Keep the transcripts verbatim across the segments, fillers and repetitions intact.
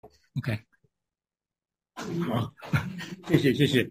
OK， 好，谢谢谢谢。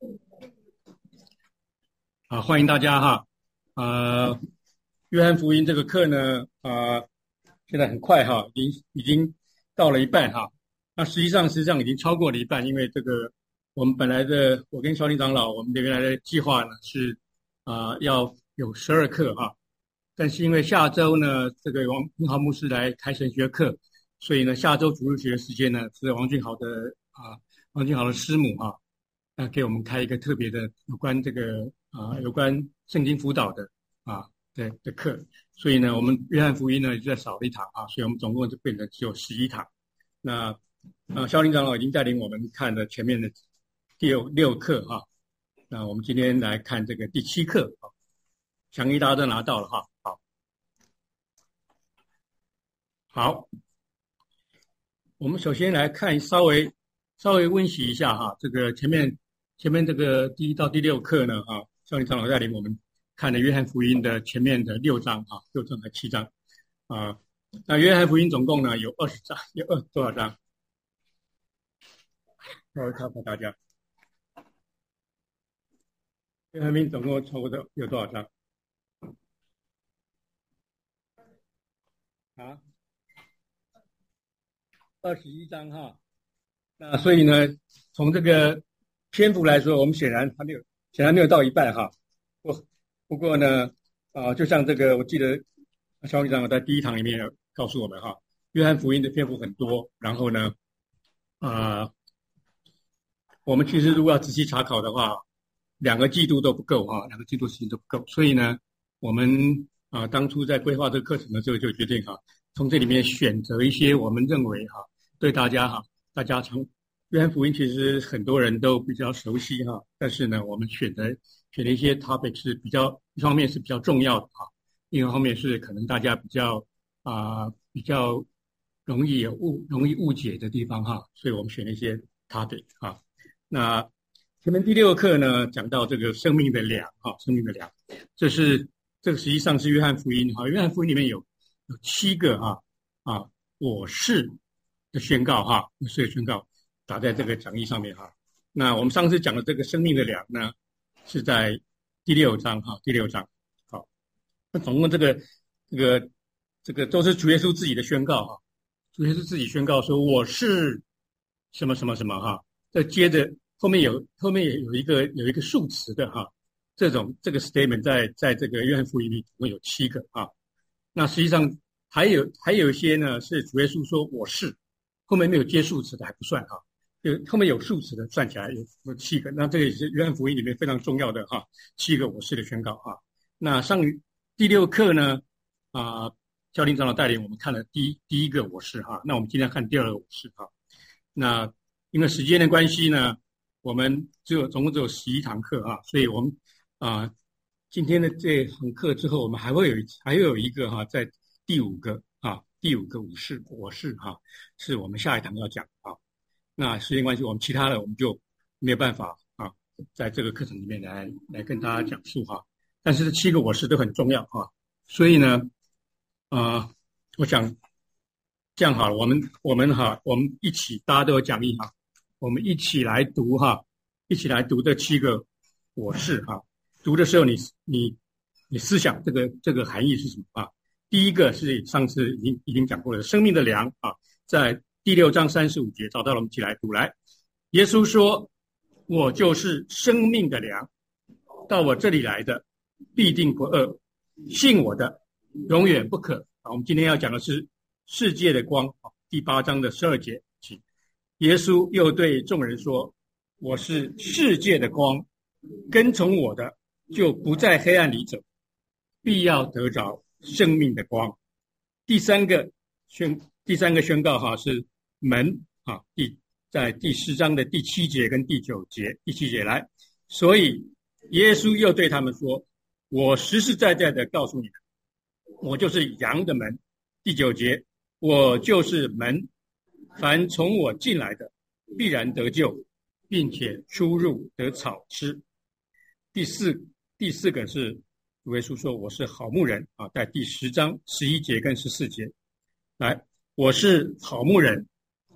好，欢迎大家哈。呃，约翰福音这个课呢，啊、呃，现在很快哈，已经已经到了一半哈。那实际上实际上已经超过了一半，因为这个我们本来的我跟肖林长老，我们的原来的计划呢是啊、呃、要有十二课哈，但是因为下周呢这个王俊豪牧师来开神学课，所以呢下周主日学的时间呢是王俊豪的啊、王俊豪的师母哈，那、呃、给我们开一个特别的有关这个啊、呃、有关圣经辅导的啊的的课，所以呢我们约翰福音呢就再少了一堂啊，所以我们总共就变成只有十一堂。那啊，肖林长老已经带领我们看了前面的第六六课哈，那我们今天来看这个第七课啊，详义大家都拿到了哈，好，好，我们首先来看稍微稍微温习一下哈，这个前面前面这个第一到第六课呢哈，肖林长老带领我们看了约翰福音的前面的六章啊，六章和七章啊，那约翰福音总共呢有二十章，有二多少章？稍微考考大家，约翰福音总共超过的有多少章？啊，二十一章哈。那所以呢，从这个篇幅来说，我们显然还没有，显然没有到一半哈。不不过呢，啊、呃，就像这个，我记得肖理长在第一堂里面有告诉我们哈，约翰福音的篇幅很多，然后呢，啊、呃，我们其实如果要仔细查考的话，两个季度都不够哈，两个季度时间都不够，所以呢，我们啊、呃、当初在规划这个课程的时候就决定哈，从这里面选择一些我们认为哈对大家哈，大家常约翰福音其实很多人都比较熟悉哈，但是呢，我们选的选的一些 topic 是比较一方面是比较重要的哈，另一方面是可能大家比较啊、呃、比较容易有误容易误解的地方哈，所以我们选了一些 topic 哈。那前面第六课呢，讲到这个生命的粮哈，生命的粮，这是这个实际上是约翰福音哈，约翰福音里面有有七个哈啊，我是的宣告哈，我是的宣告打在这个讲义上面哈。那我们上次讲的这个生命的粮呢，是在第六章哈，第六章好，那总共这个这个这个都是主耶稣自己的宣告哈，主耶稣自己宣告说我是什么什么什么哈。再接着后面有后面有一个有一个数词的哈，这种这个 statement 在在这个约翰福音里总共有七个啊。那实际上还有还有一些呢是主耶稣说我是，后面没有接数词的还不算哈，就后面有数词的算起来有有七个。那这个也是约翰福音里面非常重要的哈，七个我是的宣告哈。那上第六课呢啊，教林长老带领我们看了第一第一个我是哈，那我们今天看第二个我是哈。那因为时间的关系呢，我们只有总共只有十一堂课啊，所以我们啊、呃、今天的这堂课之后，我们还会有还会有一个哈、啊，在第五个啊第五个武士我是哈、啊，是我们下一堂要讲啊。那时间关系，我们其他的我们就没有办法啊，在这个课程里面来来跟大家讲述哈、啊。但是这七个我是都很重要啊，所以呢，啊、呃，我想这样好了，我们我们哈，我们一起大家都有讲义哈。我们一起来读哈，一起来读这七个我是哈。读的时候你，你你你思想这个这个含义是什么啊？第一个是上次已经已经讲过了，生命的粮啊，在第六章三十五节找到了，我们一起来读来。耶稣说：“我就是生命的粮，到我这里来的必定不饿，信我的永远不渴。”啊，我们今天要讲的是世界的光啊，第八章的十二节起。耶稣又对众人说：“我是世界的光，跟从我的就不在黑暗里走，必要得着生命的光。”第三个宣第三个宣告哈是门啊，第在第十章的第七节跟第九节，第七节来，所以耶稣又对他们说：“我实实在在的告诉你们，我就是羊的门。”第九节，我就是门。凡从我进来的，必然得救，并且出入得草吃。第四第四个是主耶稣说：“我是好牧人啊，在第十章十一节跟十四节，来，我是好牧人，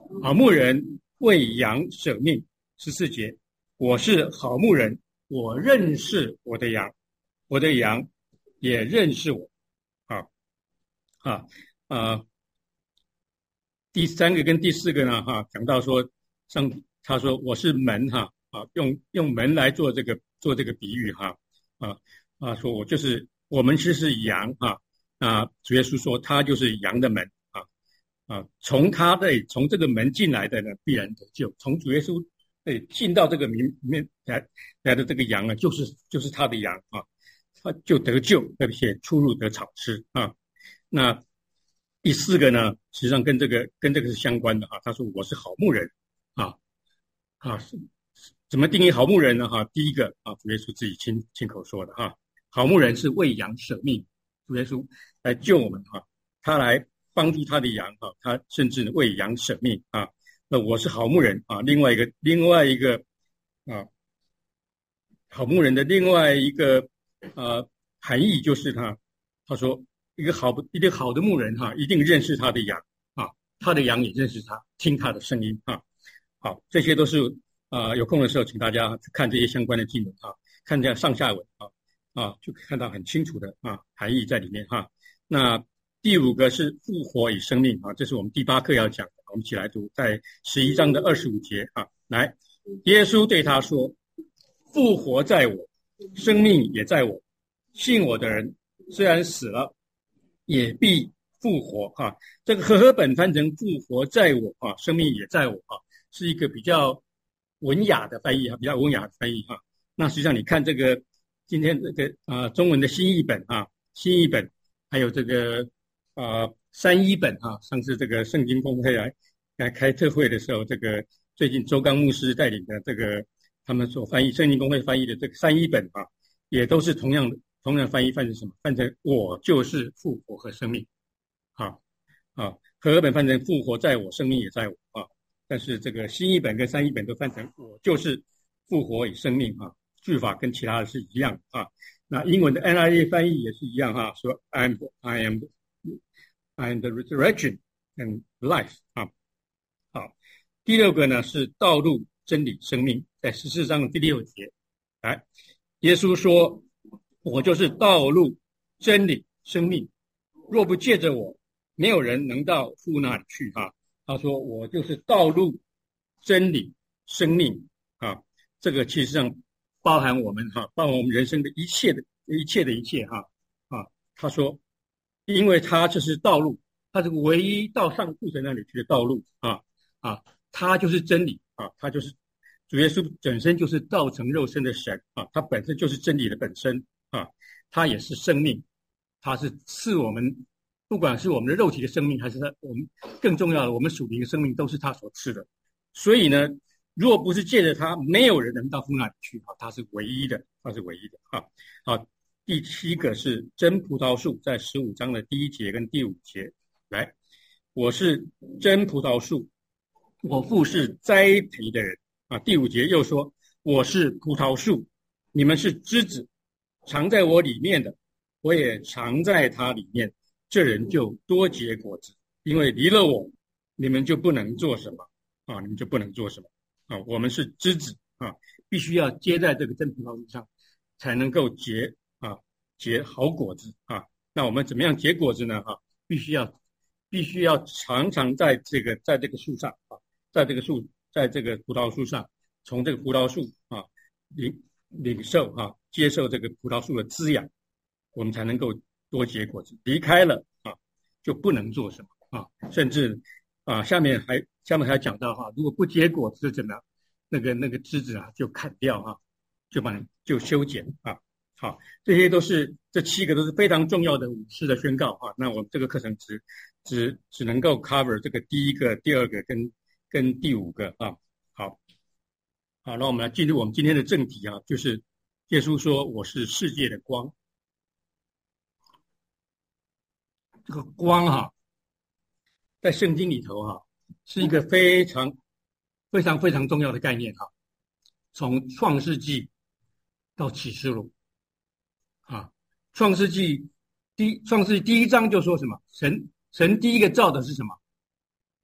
好牧人为羊舍命。十四节，我是好牧人，我认识我的羊，我的羊也认识我。啊啊啊！第三个跟第四个呢，哈，讲到说上他说我是门哈啊，用用门来做这个做这个比喻哈啊啊，说我就是我们是是羊哈啊，主耶稣说他就是羊的门啊啊，从他的从这个门进来的呢，必然得救。从主耶稣对进到这个门里面来来的这个羊啊，就是就是他的羊啊，他就得救，而且出入得草吃啊。那第四个呢，实际上跟这个跟这个是相关的哈。他说我是好牧人啊啊，怎么定义好牧人呢？哈，第一个啊，主耶稣自己亲亲口说的哈，好牧人是为羊舍命，主耶稣来救我们哈，他来帮助他的羊哈，他甚至为羊舍命啊。那我是好牧人啊，另外一个另外一个啊，好牧人的另外一个呃含义就是他他说一个好一个好的牧人哈，一定认识他的羊啊，他的羊也认识他，听他的声音啊。好，这些都是啊、呃，有空的时候请大家去看这些相关的经文啊，看这样上下文啊啊，就看到很清楚的啊含义在里面哈。那第五个是复活与生命啊，这是我们第八课要讲的，我们一起来读，在十一章的二十五节啊，来，耶稣对他说：“复活在我，生命也在我，信我的人虽然死了，也必复活。”哈，这个和合本翻成“复活在我”啊，生命也在我啊，是一个比较文雅的翻译啊，比较文雅的翻译哈。那实际上你看这个今天这个啊、呃、中文的新译本啊，新译本还有这个啊、呃、三一本啊，上次这个圣经公会来来开特会的时候，这个最近周刚牧师带领的这个他们所翻译圣经公会翻译的这个三一本啊，也都是同样的同样翻译翻成什么？翻成我就是复活和生命啊啊，和合本翻成复活在我，生命也在我啊。但是这个新译本跟三译本都翻成我就是复活与生命啊，句法跟其他的是一样啊。那英文的 N I V 翻译也是一样哈，说 I am I am I am the resurrection and life 啊。好，第六个呢是道路、真理、生命，在十四章的第六节，来，耶稣说：“我就是道路、真理、生命，若不借着我，没有人能到父那里去。”哈，他说：“我就是道路、真理、生命。”啊，这个其实上包含我们哈，包含我们人生的一切的一切的一切哈啊。他说，因为他就是道路，他是唯一到上父神那里去的道路啊啊，他就是真理啊，他就是主耶稣本身就是道成肉身的神啊，他本身就是真理的本身啊，他也是生命，他是赐我们，不管是我们的肉体的生命，还是他我们更重要的我们属灵的生命，都是他所赐的。所以呢，若不是借着他，没有人能到父那里去啊，他是唯一的，他是唯一的啊。好，第七个是真葡萄树，在十五章的第一节跟第五节，来，我是真葡萄树，我父是栽培的人啊。第五节又说，我是葡萄树，你们是枝子，藏在我里面的，我也藏在他里面，这人就多结果子，因为离了我，你们就不能做什么啊，你们就不能做什么啊。我们是枝子啊，必须要接在这个真葡萄树上，才能够结啊结好果子啊。那我们怎么样结果子呢？啊，必须要必须要常常在这个在这个树上啊，在这个树在这个葡萄树上，从这个葡萄树啊领领受啊，接受这个葡萄树的滋养，我们才能够多结果子。离开了啊，就不能做什么啊，甚至啊下面还下面还讲到哈、啊，如果不结果子怎么样？那个那个枝子啊就砍掉啊，就把就修剪啊。好，这些都是这七个都是非常重要的武士的宣告啊。那我们这个课程只只只能够 cover 这个第一个、第二个跟跟第五个啊。好，好，那我们来进入我们今天的正题啊，就是耶稣说我是世界的光。这个光哈、啊，在圣经里头哈、啊，是一个非常非常非常重要的概念哈、啊。从创世纪到启示录。啊，创世纪第创世纪第一章就说什么？神神第一个造的是什么？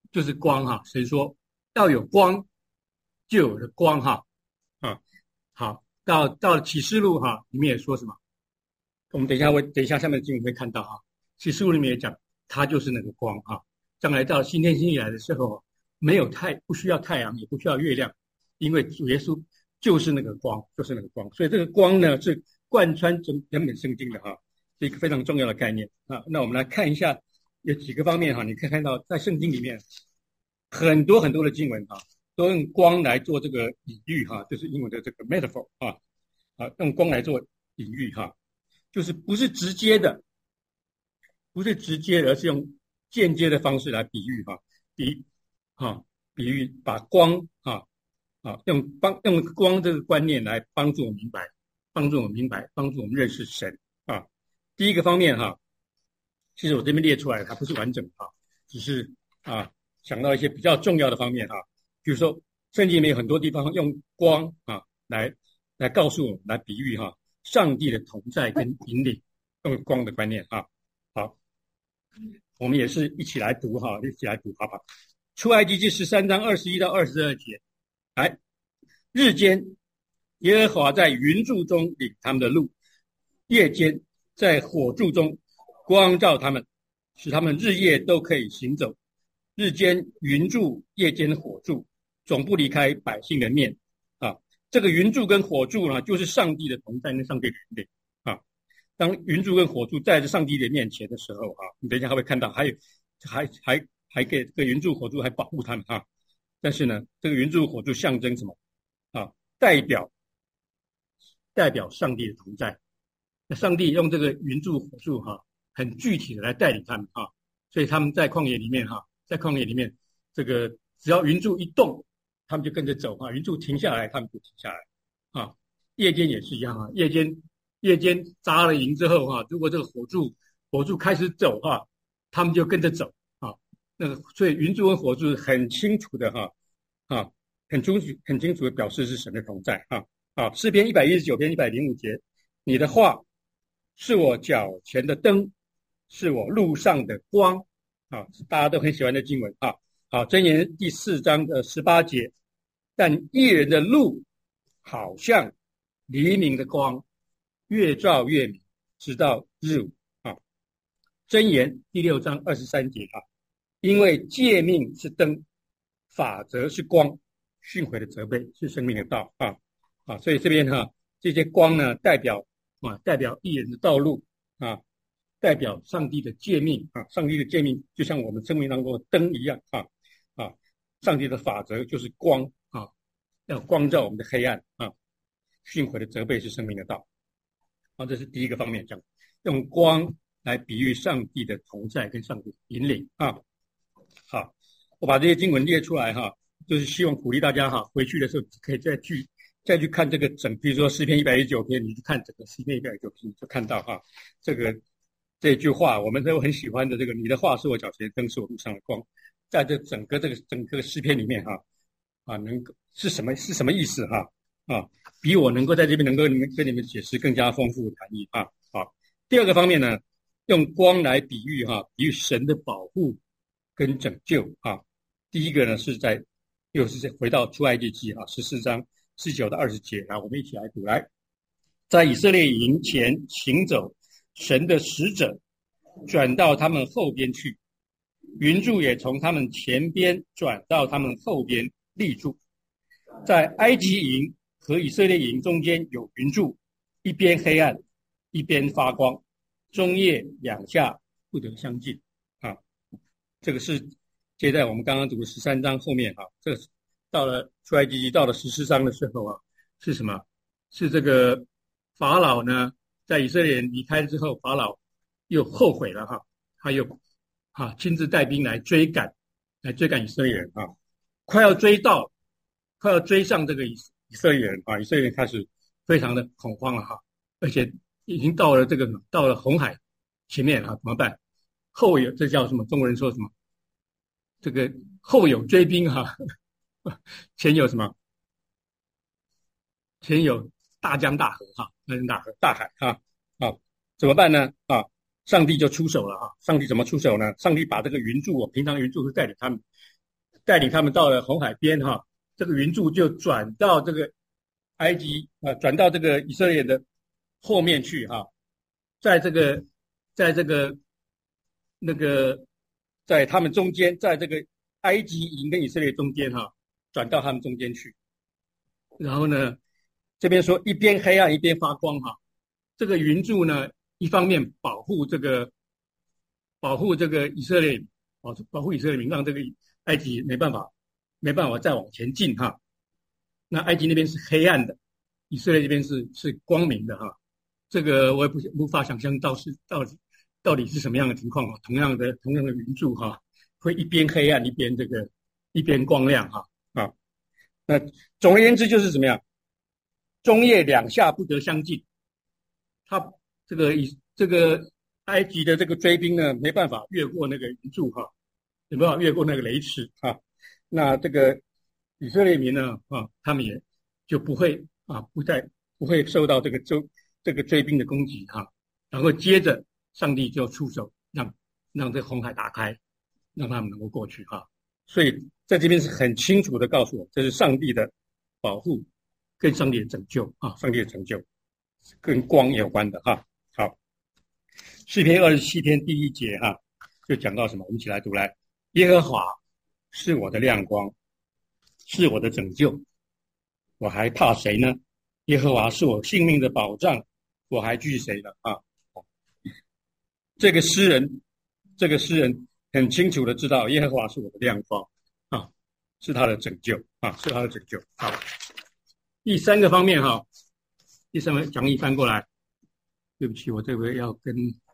就是光哈。神说要有光，就有了光哈啊。好，到到了启示录哈，里面也说什么？我们等一下会等一下下面的经文会看到哈。启示录里面也讲，它就是那个光哈。将来到新天新地来的时候，没有太不需要太阳，也不需要月亮，因为主耶稣就是那个光，就是那个光。所以这个光呢，是贯穿整整本圣经的哈，是一个非常重要的概念啊。那我们来看一下，有几个方面哈，你可以看到在圣经里面很多很多的经文哈，都用光来做这个比喻哈，就是英文的这个 metaphor 啊啊，用光来做比喻哈，就是不是直接的，不是直接的，而是用间接的方式来比喻哈，比啊比喻把光啊啊用帮用光这个观念来帮助我明白，帮助我明白，帮助我们认识神啊。第一个方面哈，其实我这边列出来它不是完整的哈，只是啊想到一些比较重要的方面哈，比如说圣经里面有很多地方用光啊来来告诉我们，来比喻哈上帝的同在跟引领，用光的观念哈。好，我们也是一起来读哈，一起来读好不好？出埃及记十三章二十一到二十二节，来，日间耶和华在云柱中领他们的路，夜间在火柱中光照他们，使他们日夜都可以行走。日间云柱，夜间火柱，总不离开百姓的面啊。这个云柱跟火柱呢，就是上帝的同在跟上帝的引领啊。当云柱跟火柱在这上帝的面前的时候啊，你等一下还会看到，还有还还还给这个云柱火柱还保护他们啊。但是呢，这个云柱火柱象征什么啊？代表代表上帝的同在。那上帝用这个云柱火柱哈、啊，很具体的来带领他们啊。所以他们在旷野里面哈、啊，在旷野里面，这个只要云柱一动，他们就跟着走啊。云柱停下来，他们就停下来啊。夜间也是一样啊，夜间夜间扎了营之后哈、啊，如果这个火柱火柱开始走哈、啊，他们就跟着走啊。那个所以云柱跟火柱很清楚的哈啊，啊，很清楚很清楚的表示是神的同在啊。啊，诗篇一百一十九篇一百零五节，你的话是我脚前的灯，是我路上的光啊，大家都很喜欢的经文啊。好，箴言第四章的十八节，但义人的路好像黎明的光，越照越明，直到日午啊。箴言第六章二十三节啊，因为诫命是灯，法则是光，训诲的责备是生命的道啊啊，所以这边哈、啊，这些光呢，代表啊，代表义人的道路啊，代表上帝的诫命啊，上帝的诫命就像我们生命当中的灯一样啊啊，上帝的法则就是光啊，要光照我们的黑暗啊，训诲的责备是生命的道啊，这是第一个方面讲，用光来比喻上帝的同在跟上帝的引领啊。好，我把这些经文列出来哈，就是希望鼓励大家哈，回去的时候可以再去再去看这个整，比如说诗篇一百一十九篇，你去看整个诗篇一百一十九篇，你就看到哈，这个这句话我们都很喜欢的，这个你的话是我脚前的灯，是我路上的光，在这整个这个整个诗篇里面哈啊，能够是什么是什么意思哈啊，比我能够在这边能够你们跟你们解释更加丰富的含义啊。好，第二个方面呢，用光来比喻哈，比喻神的保护跟拯救啊。第一个呢是在又是回到出埃及记啊十四章十九到二十节啊，我们一起来读来。在以色列营前行走，神的使者转到他们后边去，云柱也从他们前边转到他们后边立住。在埃及营和以色列营中间有云柱，一边黑暗，一边发光，中夜两下不得相近啊。这个是接在我们刚刚读的十三章后面啊，这个到了出埃及记到了十四章的时候啊，是什么？是这个法老呢，在以色列人离开之后，法老又后悔了哈，他又啊亲自带兵来追赶，来追赶以色列人啊，快要追到，快要追上这个以以色列人啊，以色列人开始非常的恐慌了哈，而且已经到了这个到了红海前面啊，怎么办？后有这叫什么？中国人说什么？这个后有追兵哈，前有什么？前有大江大河哈，那是大河大海哈啊，怎么办呢？啊，上帝就出手了哈。上帝怎么出手呢？上帝把这个云柱，平常云柱是带领他们带领他们到了红海边哈，这个云柱就转到这个埃及啊，转到这个以色列的后面去哈，在这个在这个那个在他们中间，在这个埃及营跟以色列中间哈，转到他们中间去。然后呢，这边说一边黑暗一边发光哈，这个云柱呢，一方面保护这个保护这个以色列，保保护以色列民，让这个埃及没办法没办法再往前进哈。那埃及那边是黑暗的，以色列这边是是光明的哈。这个我也不无法想象到是到底到底是什么样的情况啊？同样的同样的云柱哈，会一边黑暗一边这个一边光亮哈啊。那总而言之就是怎么样，中夜两下不得相近。他这个以这个埃及的这个追兵呢，没办法越过那个云柱哈，没办法越过那个雷池哈。那这个以色列民呢啊，他们也就不会啊不再不会受到这个周这个追兵的攻击哈。然后接着上帝就出手，让让这个红海打开，让他们能够过去哈。所以在这边是很清楚的告诉我，这是上帝的保护跟上帝的拯救啊，上帝的拯救跟光有关的哈。好，诗篇二十七篇第一节哈，就讲到什么？我们一起来读来，耶和华是我的亮光，是我的拯救，我还怕谁呢？耶和华是我性命的保障，我还惧谁呢？啊，这个诗人，这个诗人很清楚的知道，耶和华是我的亮光啊，是他的拯救啊，是他的拯救。好，第三个方面哈，第三个讲义翻过来，对不起，我这回要跟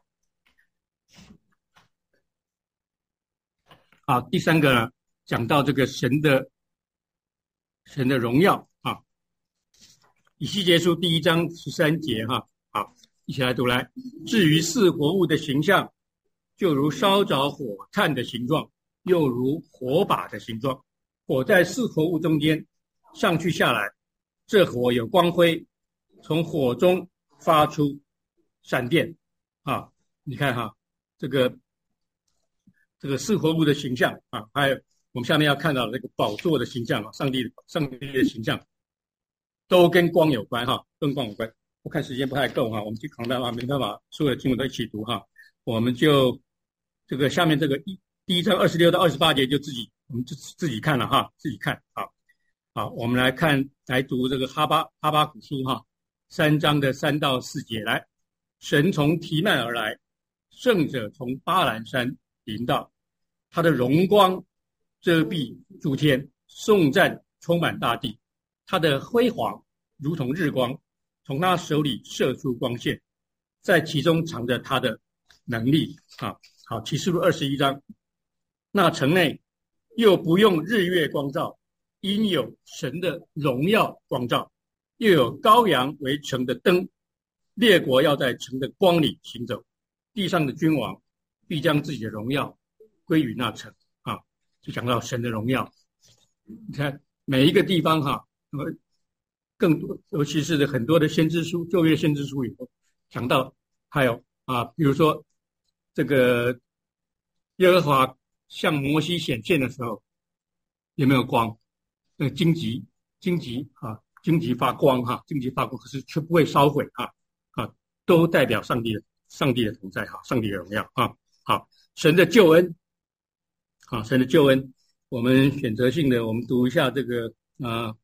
啊，第三个讲到这个神的神的荣耀啊，以西结书第一章十三节哈，好，一起来读来。至于四活物的形象，就如烧着火炭的形状，又如火把的形状。火在四活物中间上去下来，这火有光辉，从火中发出闪电啊！你看哈，这个这个四活物的形象啊，还有我们下面要看到那个宝座的形象啊，上帝上帝的形象，都跟光有关哈，跟光有关。我看时间不太够哈，我们就可能办法没办法所有的经文都一起读哈，我们就这个下面这个一第一章二十六到二十八节就自己我们就自己看了哈，自己看好。好，我们来看来读这个哈巴哈巴谷书哈，三章的三到四节来。神从提曼而来，圣者从巴兰山临到，他的荣光遮蔽诸天，颂赞充满大地，他的辉煌如同日光，从他手里射出光线，在其中藏着他的能力啊。好，启示录二十一章，那城内又不用日月光照，因有神的荣耀光照，又有羔羊为城的灯，列国要在城的光里行走，地上的君王必将自己的荣耀归于那城啊。就讲到神的荣耀，你看每一个地方哈，更多尤其是很多的先知书，旧约先知书里头讲到，还有啊，比如说这个耶和华向摩西显现的时候，有没有光？那个荆棘，荆棘啊，荆棘发光哈，荆棘发光，可是却不会烧毁啊啊，都代表上帝的上帝的同在哈，上帝的荣耀啊。好，神的救恩，啊，神的救恩，我们选择性的我们读一下这个啊，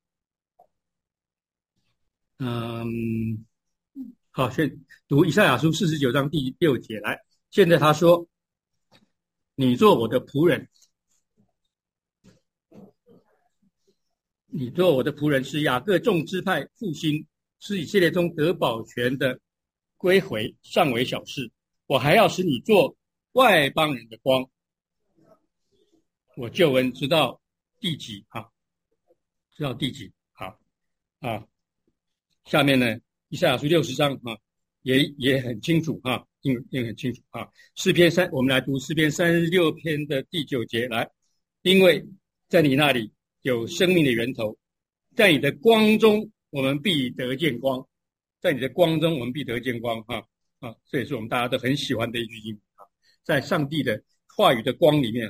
嗯，好，先读以赛亚书四十九章第六节来。现在他说：“你做我的仆人。”你做我的仆人，是雅各众支派复兴，是以色列中得保全的归回，尚为小事。我还要使你做外邦人的光，我救恩直到地极啊，直到地极好啊。下面呢，以赛亚书六十章啊，也也很清楚啊，也也很清楚啊。诗篇三，我们来读诗篇三十六篇的第九节来，因为在你那里有生命的源头，在你的光中我们必得见光，在你的光中我们必得见光哈啊，这也是我们大家都很喜欢的一句经啊，在上帝的话语的光里面哈，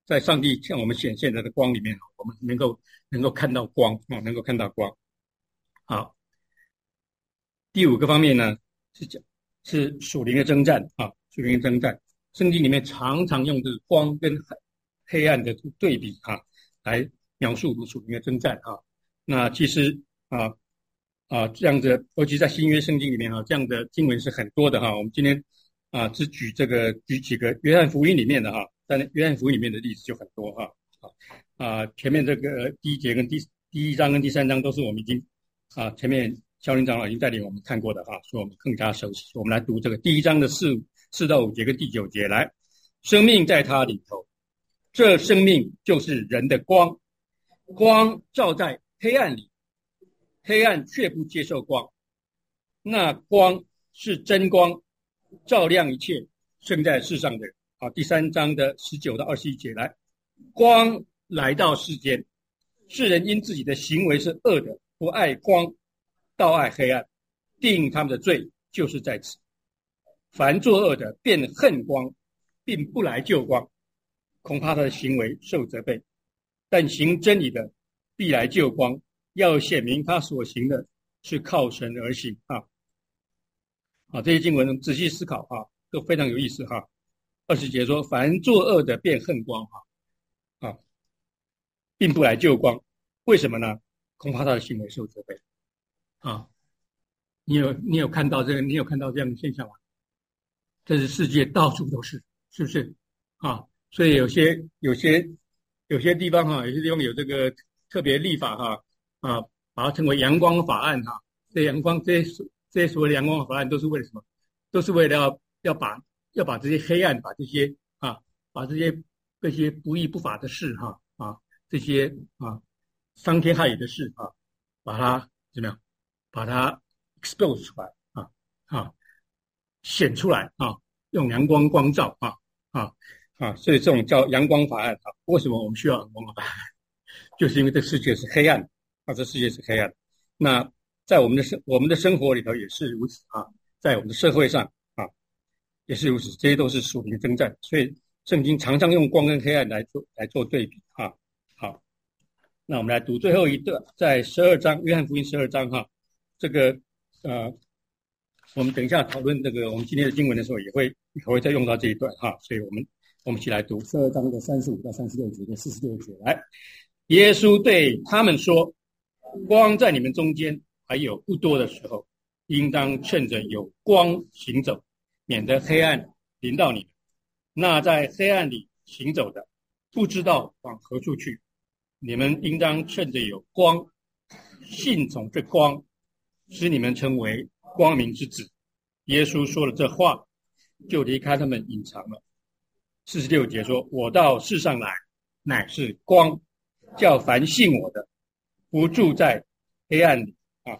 在上帝向我们显现的光里面，我们能够能够看到光啊，能够看到光。好，第五个方面呢是讲是属灵的征战啊，属灵的征战。圣经里面常常用这个光跟黑暗的对比啊，来描述属灵的征战啊。那其实啊啊这样的，尤其在新约圣经里面啊，这样的经文是很多的哈。我们今天啊只举这个举几个约翰福音里面的哈，但约翰福音里面的例子就很多哈。啊，前面这个第一节跟第第一章跟第三章都是我们已经啊前面肖林长老已经带领我们看过的哈，所以我们更加熟悉。我们来读这个第一章的四四到五节跟第九节来，生命在他里头，这生命就是人的光，光照在黑暗里，黑暗却不接受光。那光是真光，照亮一切生在世上的人。好，第三章的十九到二十一节来，光来到世间，世人因自己的行为是恶的，不爱光，倒爱黑暗，定他们的罪就是在此。凡作恶的便恨光，并不来救光，恐怕他的行为受责备。但行真理的必来救光，要显明他所行的是靠神而行啊。啊，这些经文仔细思考啊，都非常有意思哈。二十节说，凡作恶的便恨光哈啊，并不来救光，为什么呢？恐怕他的行为受责备啊。你有你有看到这个？你有看到这样的现象吗？这是世界到处都是，是不是啊？所以有些有些有些地方哈，有些地方有这个特别立法哈啊，把它称为阳光法案哈。这阳光这些这些所谓的阳光法案都是为了什么？都是为了要要把要把这些黑暗，把这些啊，把这些这些不义不法的事哈啊，这些啊伤天害理的事啊，把它怎么样？把它 expose 出来啊啊。显出来啊，用阳光光照啊啊啊，所以这种叫阳光法案啊。为什么我们需要阳光法案？就是因为这世界是黑暗啊，这世界是黑暗。那在我们的生我们的生活里头也是如此啊，在我们的社会上啊也是如此，这些都是属灵征战。所以圣经常常用光跟黑暗来做来做对比啊。好，那我们来读最后一段，在十二章，约翰福音十二章哈，这个呃。我们等一下讨论这个我们今天的经文的时候，也会也会再用到这一段哈，所以我们我们一起来读十二章的三十五到三十六节跟四十六节来。耶稣对他们说：“光在你们中间还有不多的时候，应当趁着有光行走，免得黑暗临到你们。那在黑暗里行走的，不知道往何处去。你们应当趁着有光，信从这光，使你们成为光明之子。”耶稣说了这话，就离开他们隐藏了。四十六节说：“我到世上来，乃是光，叫凡信我的，不住在黑暗里。”啊，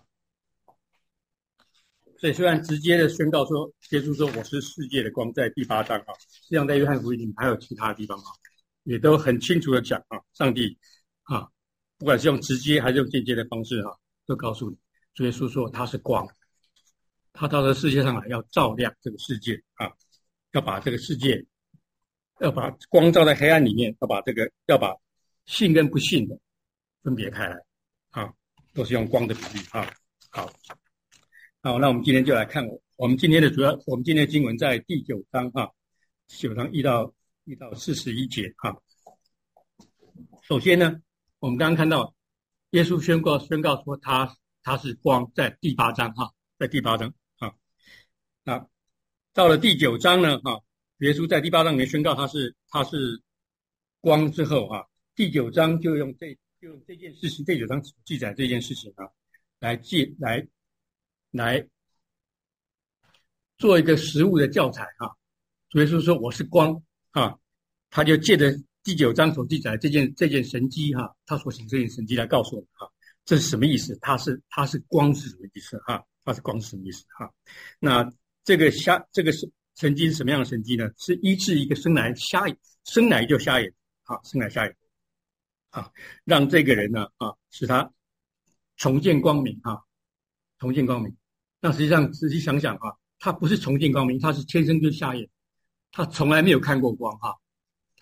所以虽然直接的宣告说，耶稣说我是世界的光，在第八章啊，实际上在约翰福音里面还有其他的地方啊，也都很清楚的讲啊，上帝啊，不管是用直接还是用间接的方式啊，都告诉你，耶稣说他是光。他到这世界上来要照亮这个世界啊，要把这个世界，要把光照在黑暗里面，要把这个要把信跟不信的分别开来啊，都是用光的比喻啊。好，好，那我们今天就来看我我们今天的主要，我们今天的经文在第九章啊，九章一到一到四十一节啊。首先呢，我们刚刚看到耶稣宣告宣告说他他是光，在第八章哈、啊，在第八章。那到了第九章呢，哈，耶稣在第八章里面宣告他是他是光之后，哈，第九章就用这就用这件事情，第九章记载这件事情啊，来记来来做一个实物的教材啊。耶稣说我是光啊，他就借着第九章所记载这件这件神迹哈、啊，他所行这件神迹来告诉我们哈、啊，这是什么意思？他是他是光是什么意思哈、啊？他是光是什么意思哈、啊？那这个瞎这个神迹是什么样的神迹呢？是医治一个生来瞎眼，生来就瞎眼啊，生来瞎眼啊，让这个人呢啊，使他重见光明啊，重见光明。那实际上仔细想想啊，他不是重见光明，他是天生就瞎眼，他从来没有看过光哈、啊，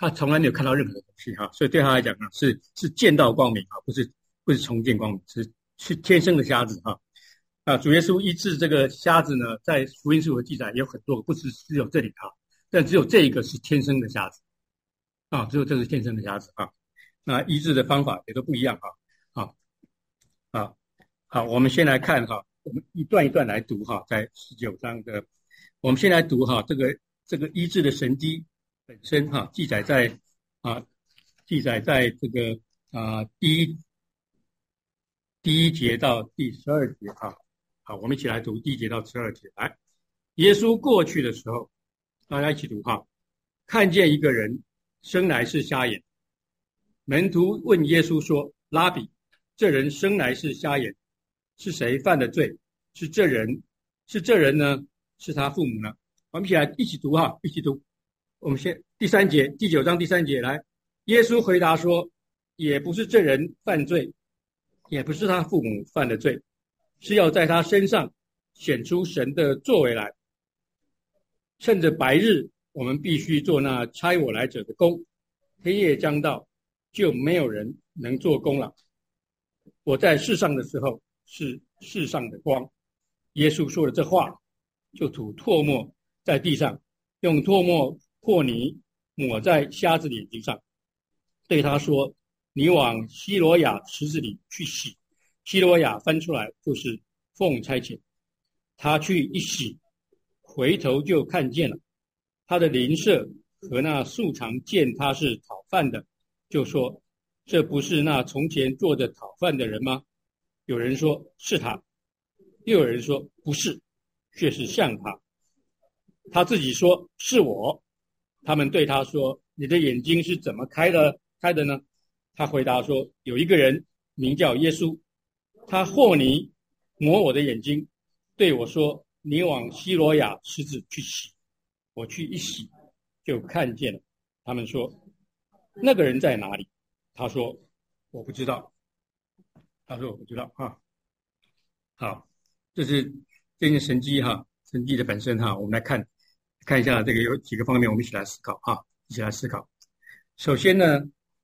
他从来没有看到任何的东西哈，所以对他来讲呢，是是见到光明啊，不是不是重见光明，是是天生的瞎子哈。啊，主耶稣医治这个瞎子呢，在福音书的记载也有很多，不是只有这里哈，但只有这一个是天生的瞎子啊，只有这是天生的瞎子啊。那医治的方法也都不一样哈。啊啊好，我们先来看哈，我们一段一段来读哈，在十九章的，我们先来读哈这个这个医治的神迹本身哈，记载在啊记载在这个啊第一第一节到第十二节哈。好，我们一起来读第一节到十二节。来，耶稣过去的时候，大家一起读哈。看见一个人生来是瞎眼，门徒问耶稣说：“拉比，这人生来是瞎眼，是谁犯的罪？是这人？是这人呢？是他父母呢？”我们一起来一起读哈，一起读。我们先第三节，第九章第三节来。耶稣回答说：“也不是这人犯罪，也不是他父母犯的罪。”是要在他身上显出神的作为来。趁着白日，我们必须做那差我来者的工，黑夜将到，就没有人能做工了。我在世上的时候是世上的光。耶稣说了这话，就吐唾沫在地上，用唾沫和泥抹在瞎子眼睛上，对他说：“你往西罗亚池子里去洗。”西罗亚翻出来就是奉差遣，他去一洗，回头就看见了。他的邻舍和那素常见他是讨饭的，就说：“这不是那从前坐着讨饭的人吗？”有人说是他，又有人说不是，却是像他。他自己说是我。他们对他说：“你的眼睛是怎么开的开的呢？”他回答说：“有一个人名叫耶稣。他和泥抹我的眼睛，对我说：‘你往西罗亚池子去洗。’我去一洗，就看见了。他们说：‘那个人在哪里？’他说：‘我不知道。’他说：‘我不知道。’哈，好，这是这件神迹哈，神迹的本身哈。我们来看看一下这个有几个方面，我们一起来思考哈，一起来思考。首先呢，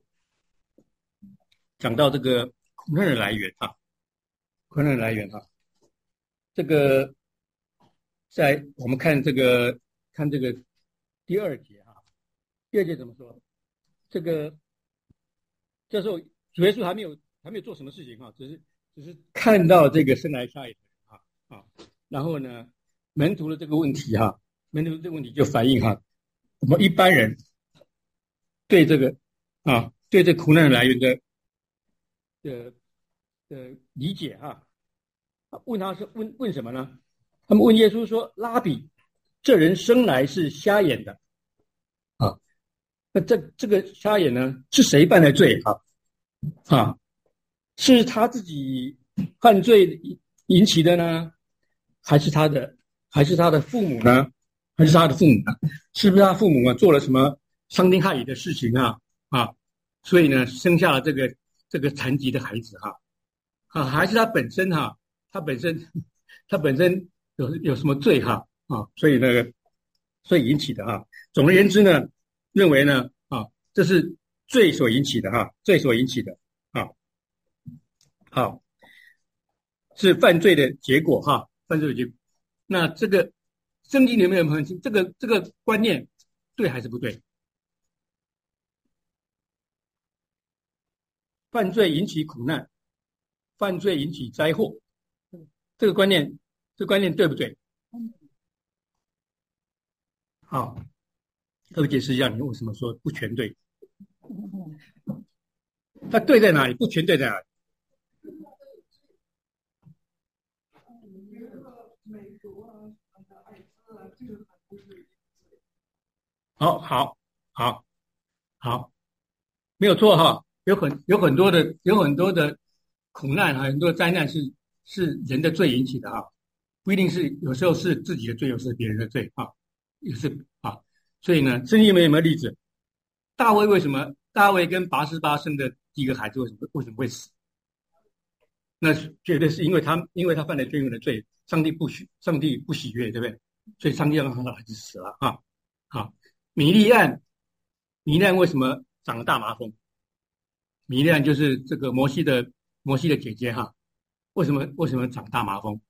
讲到这个苦难的来源哈。苦难的来源哈，这个在我们看这个看这个第二节哈，第二节怎么说？这个这时候主耶稣还没有还没有做什么事情哈，只是只是看到这个生来瞎眼的人哈啊，然后呢，门徒的这个问题哈，门徒这个问题就反映哈，我们一般人对这个啊对这苦难的来源的的的理解哈。问他是问问什么呢？他们问耶稣说：“拉比，这人生来是瞎眼的啊，那这这个瞎眼呢，是谁犯的罪啊？啊，是他自己犯罪引起的呢，还是他的还是他的父母呢？还是他的父母呢？是不是他父母啊做了什么伤天害理的事情啊？啊，所以呢，生下了这个这个残疾的孩子哈啊，还是他本身哈、啊？”他本身，他本身有有什么罪哈啊？所以那个，所以引起的哈。总而言之呢，认为呢啊，这是罪所引起的哈，罪所引起的啊。好，是犯罪的结果哈，犯罪的结果。那这个圣经里面有没有很清？这个这个观念对还是不对？犯罪引起苦难，犯罪引起灾祸。这个观念，这个观念对不对？好，我解释一下，你为什么说不全对？它对在哪里？不全对在哪里？好好好好，没有错哈，有很有很多的有很多的苦难哈，很多灾难是是人的罪引起的哈，不一定是，有时候是自己的罪，有时候是别人的罪啊，也是啊。所以呢，圣经里面有没有例子？大卫为什么？大卫跟拔示巴生的第一个孩子为什么为什么会死？那绝对是因为他因为他犯了罪人的罪，上帝不喜上帝不喜悦，对不对？所以上帝让他的孩子死了啊。好，米利暗弥勒为什么长了大麻风？弥勒就是这个摩西的摩西的姐姐哈，为什么为什么长大麻风？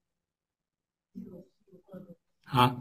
啊？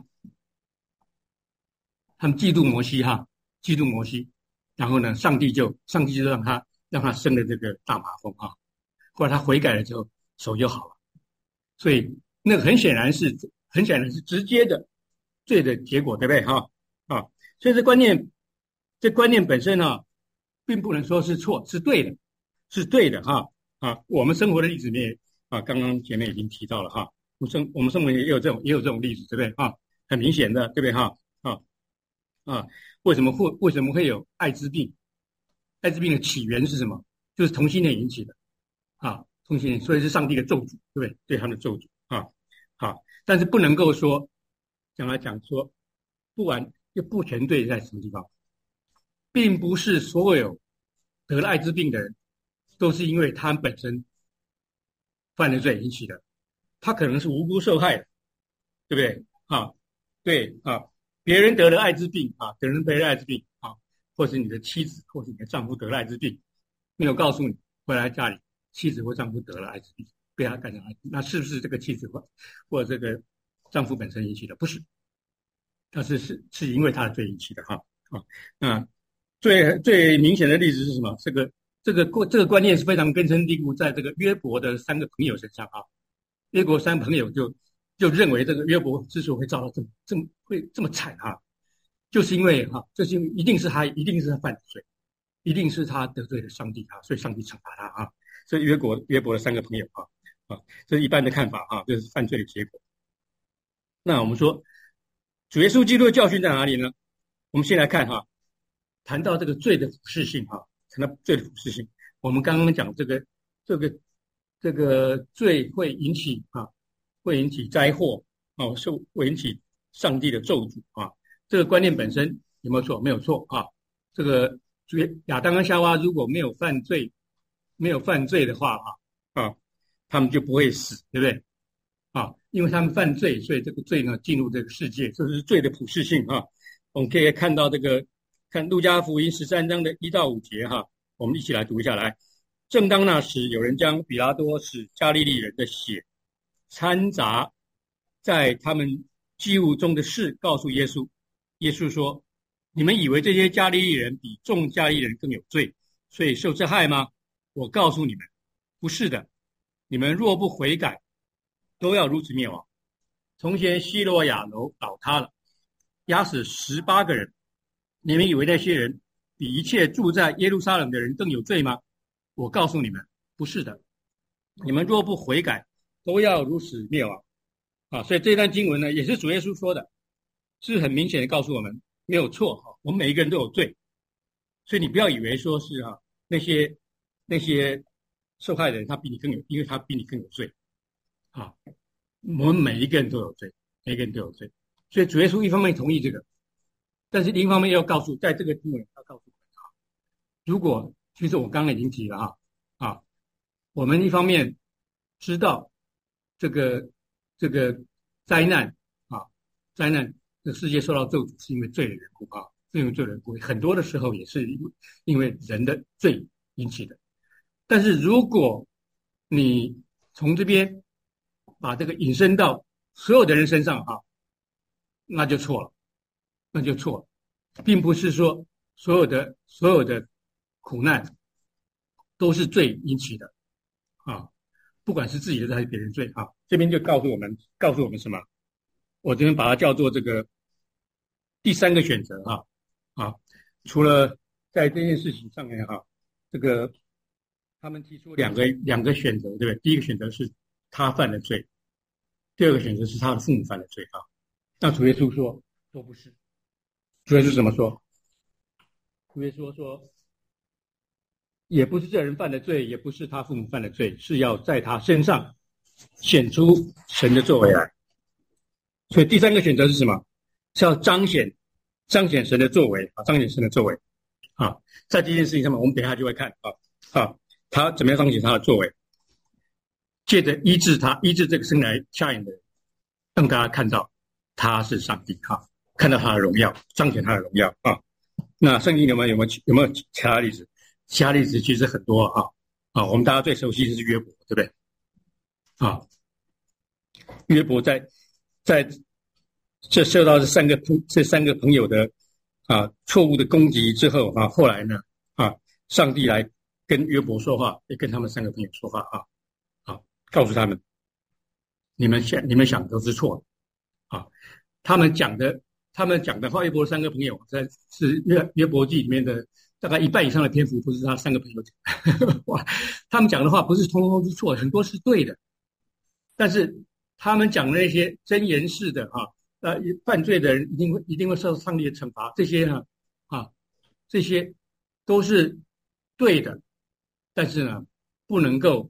他们嫉妒摩西哈，嫉妒摩西，然后呢，上帝就上帝就让他让他生了这个大麻风啊。后来他悔改了之后，手就好了。所以那个很显然是很显然是直接的罪的结果，对不对哈？啊，所以这观念这观念本身啊，并不能说是错，是对的，是对的哈啊。我们生活的例子里面啊，刚刚前面已经提到了哈，我生我们生活也有这种也有这种例子，对不对哈？很明显的，对不对哈？啊啊，为什么会为什么会有艾滋病？艾滋病的起源是什么？就是同性恋引起的啊，同性恋，所以是上帝的咒诅，对不对？对他们的咒诅啊，好，但是不能够说讲来讲说，不完又不全对在什么地方，并不是所有得了艾滋病的人都是因为他们本身犯了罪引起的，他可能是无辜受害的，对不对？啊，对啊，别人得了艾滋病啊，别人得了艾滋病啊，或是你的妻子或是你的丈夫得了艾滋病，没有告诉你，回来家里妻子或丈夫得了艾滋病，被他感染艾滋病，那是不是这个妻子或或这个丈夫本身引起的？不是，但是是是因为他的罪引起的哈啊。那最最明显的例子是什么？这个这个这个观念是非常根深蒂固在这个约伯的三个朋友身上啊。约伯三朋友就就认为这个约伯之所以会遭到这么这么会这么惨哈、啊，就是因为哈、啊，这是一定是他一定是他犯的罪，一定是他得罪了上帝啊，所以上帝惩罚他啊。所以约伯约伯的三个朋友啊啊，这是一般的看法啊，这是犯罪的结果。那我们说主耶稣基督的教训在哪里呢？我们先来看哈、啊，谈到这个罪的普世性哈、啊，谈到罪的普世性，我们刚刚讲这个这个这个罪会引起啊，会引起灾祸啊，受会引起上帝的咒诅啊，这个观念本身有没有错？没有错啊。这个亚当跟夏娃如果没有犯罪，没有犯罪的话啊啊，他们就不会死，对不对？啊，因为他们犯罪，所以这个罪呢进入这个世界，这是罪的普世性啊。我们可以看到这个，看路加福音十三章的一到五节哈，我们一起来读下来。正当那时，有人将比拉多使加利利人的血掺杂在他们祭物中的事告诉耶稣。耶稣说：“你们以为这些加利利人比众加利利人更有罪，所以受这害吗？我告诉你们，不是的。你们若不悔改，都要如此灭亡。从前希罗亚楼倒塌了，压死十八个人。你们以为那些人比一切住在耶路撒冷的人更有罪吗？我告诉你们，不是的。你们若不悔改，都要如此灭亡。”啊，所以这段经文呢，也是主耶稣说的，是很明显的告诉我们，没有错哈，我们每一个人都有罪。所以你不要以为说是啊，那些那些受害人他比你更有，因为他比你更有罪。啊，我们每一个人都有罪，每一个人都有罪。所以主耶稣一方面同意这个，但是另一方面又要告诉，在这个经文要告诉我们啊，如果其实我刚刚已经提了哈啊，我们一方面知道这个这个灾难啊，灾难这世界受到咒诅是因为罪的缘故啊，是因为罪的缘故，很多的时候也是因为人的罪引起的。但是如果你从这边把这个引申到所有的人身上啊，那就错了，那就错了，并不是说所有的所有的苦难都是罪引起的啊，不管是自己的罪还是别人罪啊。这边就告诉我们，告诉我们什么？我这边把它叫做这个第三个选择啊啊，除了在这件事情上面哈、啊，这个他们提出两个两个选择，对不对？第一个选择是他犯的罪，第二个选择是他的父母犯的罪啊。那主耶稣说都不是，主耶稣怎么说？主耶稣说，也不是这人犯的罪，也不是他父母犯的罪，是要在他身上显出神的作为来。所以第三个选择是什么？是要彰显彰显神的作为啊，彰显神的作为啊。在这件事情上面，我们等一下就会看啊啊，他怎么样彰显他的作为，借着医治他，医治这个生来瞎眼的人，让大家看到他是上帝啊，看到他的荣耀，彰显他的荣耀啊。 那圣经有没有有没有有没有其他例子？其他例子其实很多啊啊，我们大家最熟悉的是约伯，对不对？啊，约伯在在这受到这三个这三个朋友的啊错误的攻击之后啊，后来呢啊，上帝来跟约伯说话，也跟他们三个朋友说话啊啊，告诉他们，你们想你们想都是错的啊，他们讲的他们讲的话，约伯三个朋友在是约约伯记里面的大概一半以上的篇幅都是他三个朋友讲的，哇，他们讲的话不是通通是错的，很多是对的，但是他们讲的那些箴言式的啊。呃，犯罪的人一定会一定会受到上帝的惩罚，这些呢，啊，这些都是对的，但是呢，不能够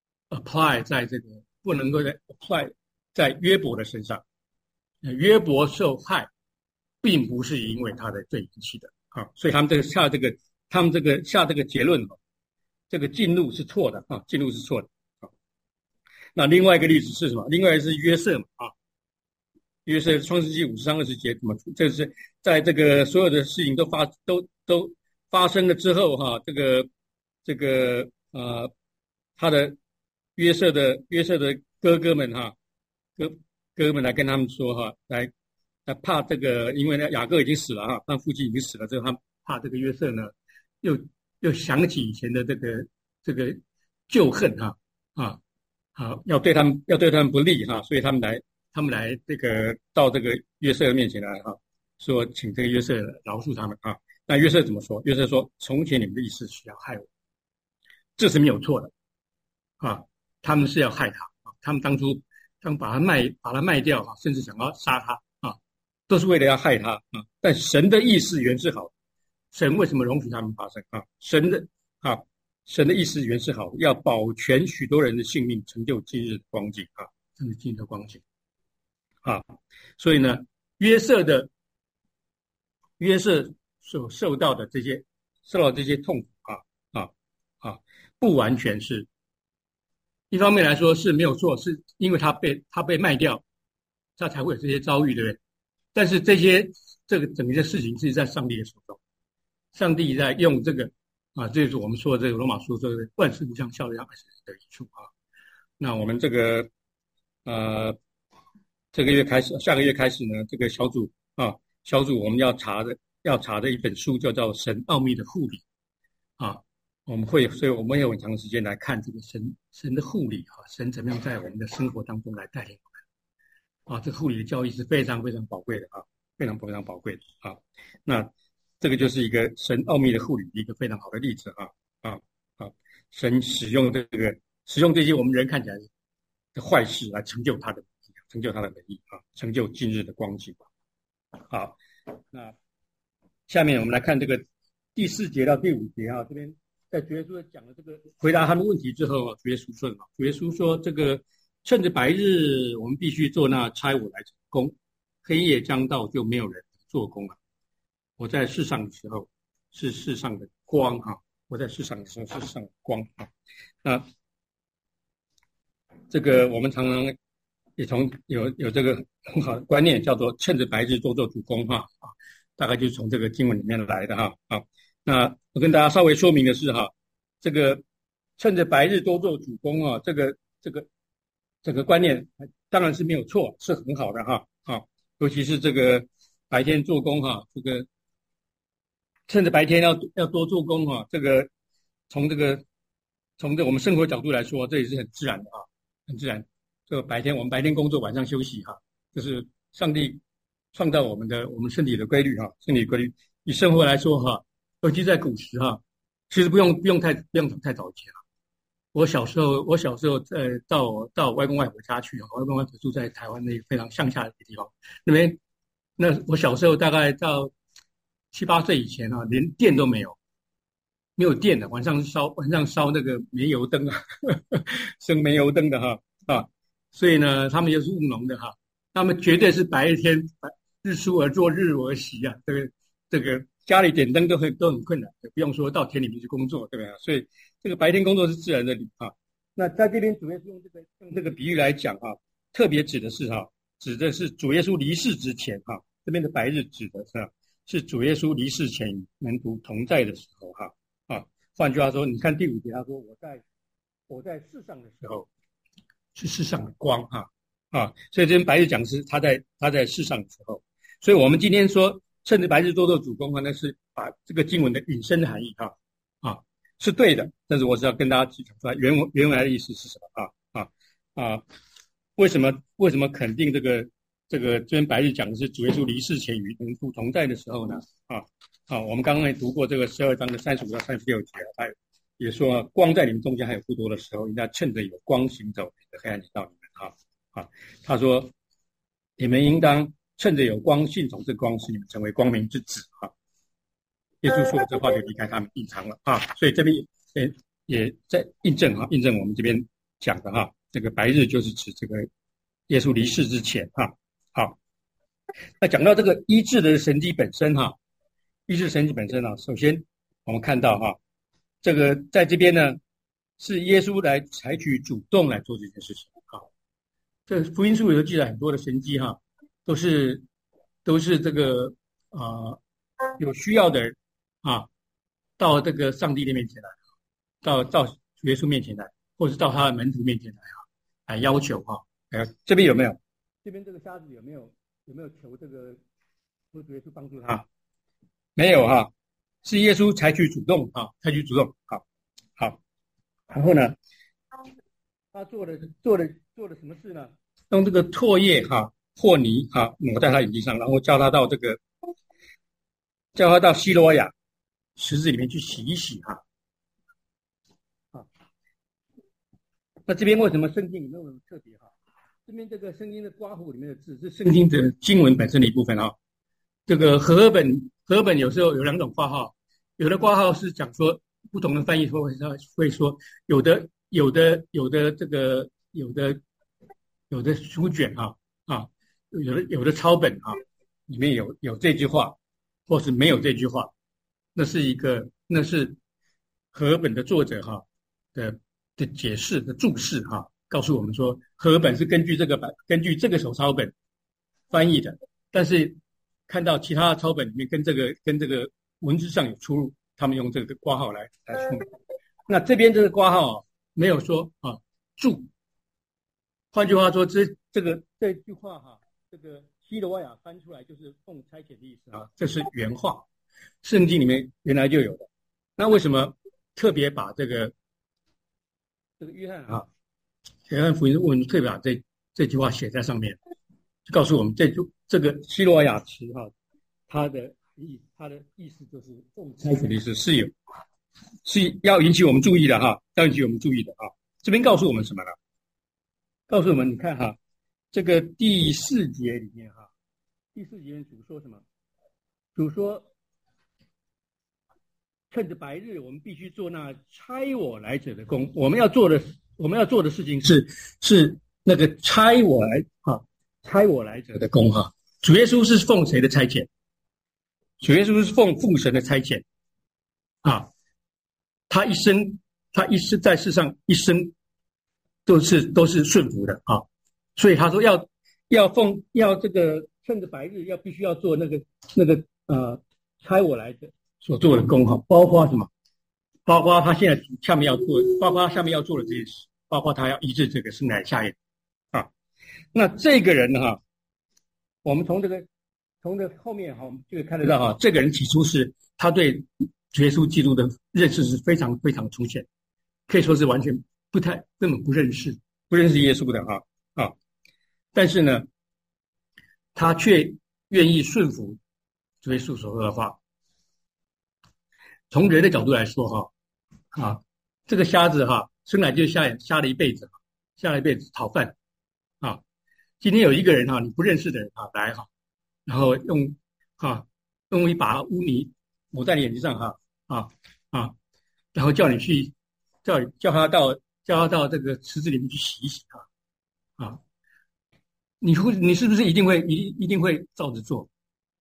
apply 在这个，不能够在 apply 在约伯的身上。约伯受害，并不是因为他的罪引起的啊，所以他们这个下这个，他们这个下这个结论哦，这个进入是错的啊，进入是错的啊。那另外一个例子是什么？另外是约瑟嘛啊。约瑟创世纪五十章二十节怎么？这是在这个所有的事情都发都都发生了之后哈，这个这个呃，他的约瑟的约瑟的哥哥们哈，哥哥哥们来跟他们说哈，来他怕这个，因为呢雅各已经死了哈，他父亲已经死了之后，他怕这个约瑟呢又又想起以前的这个这个旧恨哈啊啊，要对他们要对他们不利哈，所以他们来。他们来这个到这个约瑟面前来哈，说请这个约瑟饶恕他们啊。那约瑟怎么说？约瑟说：“从前你们的意思是要害我，这是没有错的啊。他们是要害他啊，他们当初他们把他卖把他卖掉啊，甚至想要杀他啊，都是为了要害他啊。但神的意思原是好的，神为什么容许他们发生啊？神的啊，神的意思原是好的，要保全许多人的性命，成就今日的光景啊，成就今日的光景。”啊，所以呢，约瑟的约瑟所受到的这些受到这些痛苦啊啊啊，不完全是，一方面来说是没有错，是因为他被他被卖掉，他才会有这些遭遇，对不对？但是这些这个整个事情是在上帝的手中，上帝在用这个啊，这就是我们说的这个罗马书说的万事互相效力，还是得益处啊。那我们这个呃。这个月开始，下个月开始呢，这个小组啊，小组我们要查的要查的一本书叫做《神奥秘的护理》啊，我们会，所以我们会有很长时间来看这个神神的护理啊，神怎么样在我们的生活当中来带领我们啊，这个护理的教育是非常非常宝贵的啊，非常非常宝贵的啊。那这个就是一个神奥秘的护理一个非常好的例子啊啊啊，神使用这个使用这些我们人看起来的坏事来成就他的。成就他的美意啊，成就今日的光景。好，那下面我们来看这个第四节到第五节啊，这边在主耶稣讲了这个回答他们问题之后，主耶稣说什么？主耶稣说：“这个趁着白日，我们必须做那差我来做工；黑夜将到，就没有人做工了。我在世上的时候是世上的光啊，我在世上的时候是世上的光啊。那这个我们常常。”也从有有这个很好的观念，叫做趁着白日多做主工哈啊，大概就是从这个经文里面来的哈啊。那我跟大家稍微说明的是哈，这个趁着白日多做主工啊，这个这个这个观念当然是没有错，是很好的哈啊，尤其是这个白天做工哈，这个趁着白天要要多做工哈，这个从这个从这我们生活角度来说，这也是很自然的啊，很自然。这个白天我们白天工作，晚上休息哈，这是上帝创造我们的我们身体的规律哈，身体规律。以生活来说哈，尤其在古时哈，其实不用不用太不用太早起了。我小时候我小时候呃到到外公外婆家去啊，外公外婆住在台湾那个非常乡下的地方，那边那我小时候大概到七八岁以前啊，连电都没有，没有电的，晚上烧晚上烧那个煤油灯啊，生煤油灯的哈啊。所以呢，他们也是务农的哈，他们绝对是白天日出而作，日落而息啊。这个这个家里点灯都很都很困难，不用说到田里面去工作，对不对？所以这个白天工作是自然的理啊。那在这边主耶稣用这个用这个比喻来讲啊，特别指的是哈，指的是主耶稣离世之前哈，这边的白日指的是是主耶稣离世前与门徒同在的时候哈啊。换句话说，你看第五节，他说我在我在世上的时候是世上的光哈啊，所以这边白日讲是他在他在世上的时候，所以我们今天说趁着白日多做主工啊，那是把这个经文的引申的含义哈啊是对的，但是我是要跟大家讲出来原文原来的意思是什么啊啊啊？为什么为什么肯定这个这个这边白日讲的是主耶稣离世前与门徒同在的时候呢？啊啊，我们刚刚也读过这个十二章的三十五到三十六节，还有也说光在你们中间还有不多的时候，应该趁着有光行走，免得黑暗临到你们啊啊！他说你们应当趁着有光信从这光，使你们成为光明之子啊。耶稣说了这话就离开他们隐藏了啊，所以这边也也在印证哈，印证我们这边讲的哈，这个白日就是指这个耶稣离世之前哈。好，那讲到这个医治的神迹本身哈，医治神迹本身啊，首先我们看到哈，这个在这边呢是耶稣来采取主动来做这件事情啊。这福音书里头记载很多的神迹哈，都是都是这个啊、呃、有需要的人啊，到这个上帝的面前来，到到主耶稣面前来，或是到他的门徒面前来啊，来要求哈。哎，这边有没有？这边这个瞎子有没有有没有求这个求主耶稣帮助他？没有哈，是耶稣采取主动啊，采取主动。好，好，然后呢，他做了做了做了什么事呢？用这个唾液哈和泥哈抹在他眼睛上，然后叫他到这个叫他到西罗亚池子里面去洗一洗哈。啊，那这边为什么圣经里面有特别哈？这边这个圣经的刮胡里面的字是圣经的经文本身的一部分啊。这个和合本和合本有时候有两种挂号，有的挂号是讲说不同的翻译会会说有的有的有的这个有的有的书卷啊啊有的有的抄本啊里面有有这句话，或是没有这句话，那是一个那是和合本的作者哈、啊、的的解释的注释哈、啊，告诉我们说和合本是根据这个版根据这个手抄本翻译的，但是看到其他的抄本里面跟这个跟这个文字上有出入，他们用这个括号来来说明。那这边这个括号啊，没有说啊注，换句话说，这这个这句话哈、啊，这个希罗亚翻出来就是奉差遣的意思啊，这是原话，圣经里面原来就有的。那为什么特别把这个这个约翰啊，约翰福音文特别把这这句话写在上面，就告诉我们这句。这个希罗亚池哈，它的意它的意思就是奉差遣的意思，是有是要引起我们注意的哈，要引起我们注意的啊。这边告诉我们什么呢？告诉我们，你看哈，这个第四节里面哈，第四节主说什么？主说，趁着白日，我们必须做那差我来者的工。我们要做的，我们要做的事情是是那个差我来哈，差我来者的工哈。主耶稣是奉谁的差遣？主耶稣是奉父神的差遣啊！他一生，他一生在世上一生都是都是顺服的啊！所以他说要要奉要这个趁着白日要必须要做那个那个呃差我来的所做的工哈，包括什么？包括他现在下面要做，包括他下面要做的这些事，包括他要医治这个生来下眼啊！那这个人哈。我们从这个从这后面哈，我们就可以看得到哈，这个人起初是他对耶稣基督的认识是非常非常粗浅，可以说是完全不太根本不认识不认识耶稣的哈啊，但是呢，他却愿意顺服主耶稣所说的话。从人的角度来说哈啊，这个瞎子哈生来就瞎瞎了一辈子，瞎了一辈子讨饭啊。今天有一个人哈，你不认识的人哈来哈，然后用哈用一把污泥抹在你眼睛上哈啊啊，然后叫你去叫你叫他到叫他到这个池子里面去洗一洗啊啊，你会你是不是一定会一一定会照着做？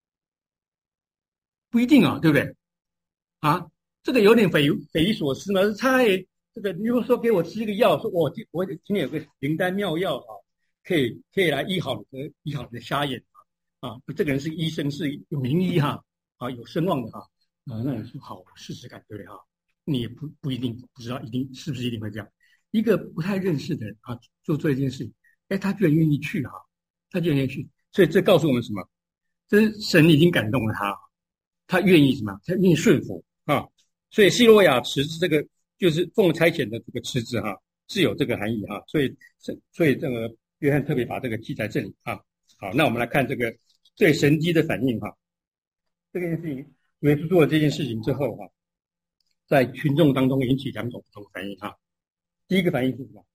不一定啊，对不对？啊，这个有点匪匪夷所思嘛，他也这个如果说给我吃一个药，说我我今天有个灵丹妙药啊。可以可以来医好你的医好你的瞎眼啊！啊，这个人是医生，是有名医哈啊有声望的哈啊，那你说好，我试试看，对不对哈？你也不不一定不知道一定是不是一定会这样。一个不太认识的人啊，做做一件事情，哎，他居然愿意去哈、啊，他居然愿意去，所以这告诉我们什么？这是神已经感动了他，他愿意什么？他愿意顺服啊。所以希罗亚池子这个就是奉差遣的这个池子哈、啊，是有这个含义哈、啊。所以所以这个约翰特别把这个记在这里啊。好，那我们来看这个对神迹的反应哈、啊。这件事情，耶稣做了这件事情之后哈、啊，在群众当中引起两种不同的反应哈、啊。第一个反应是什么？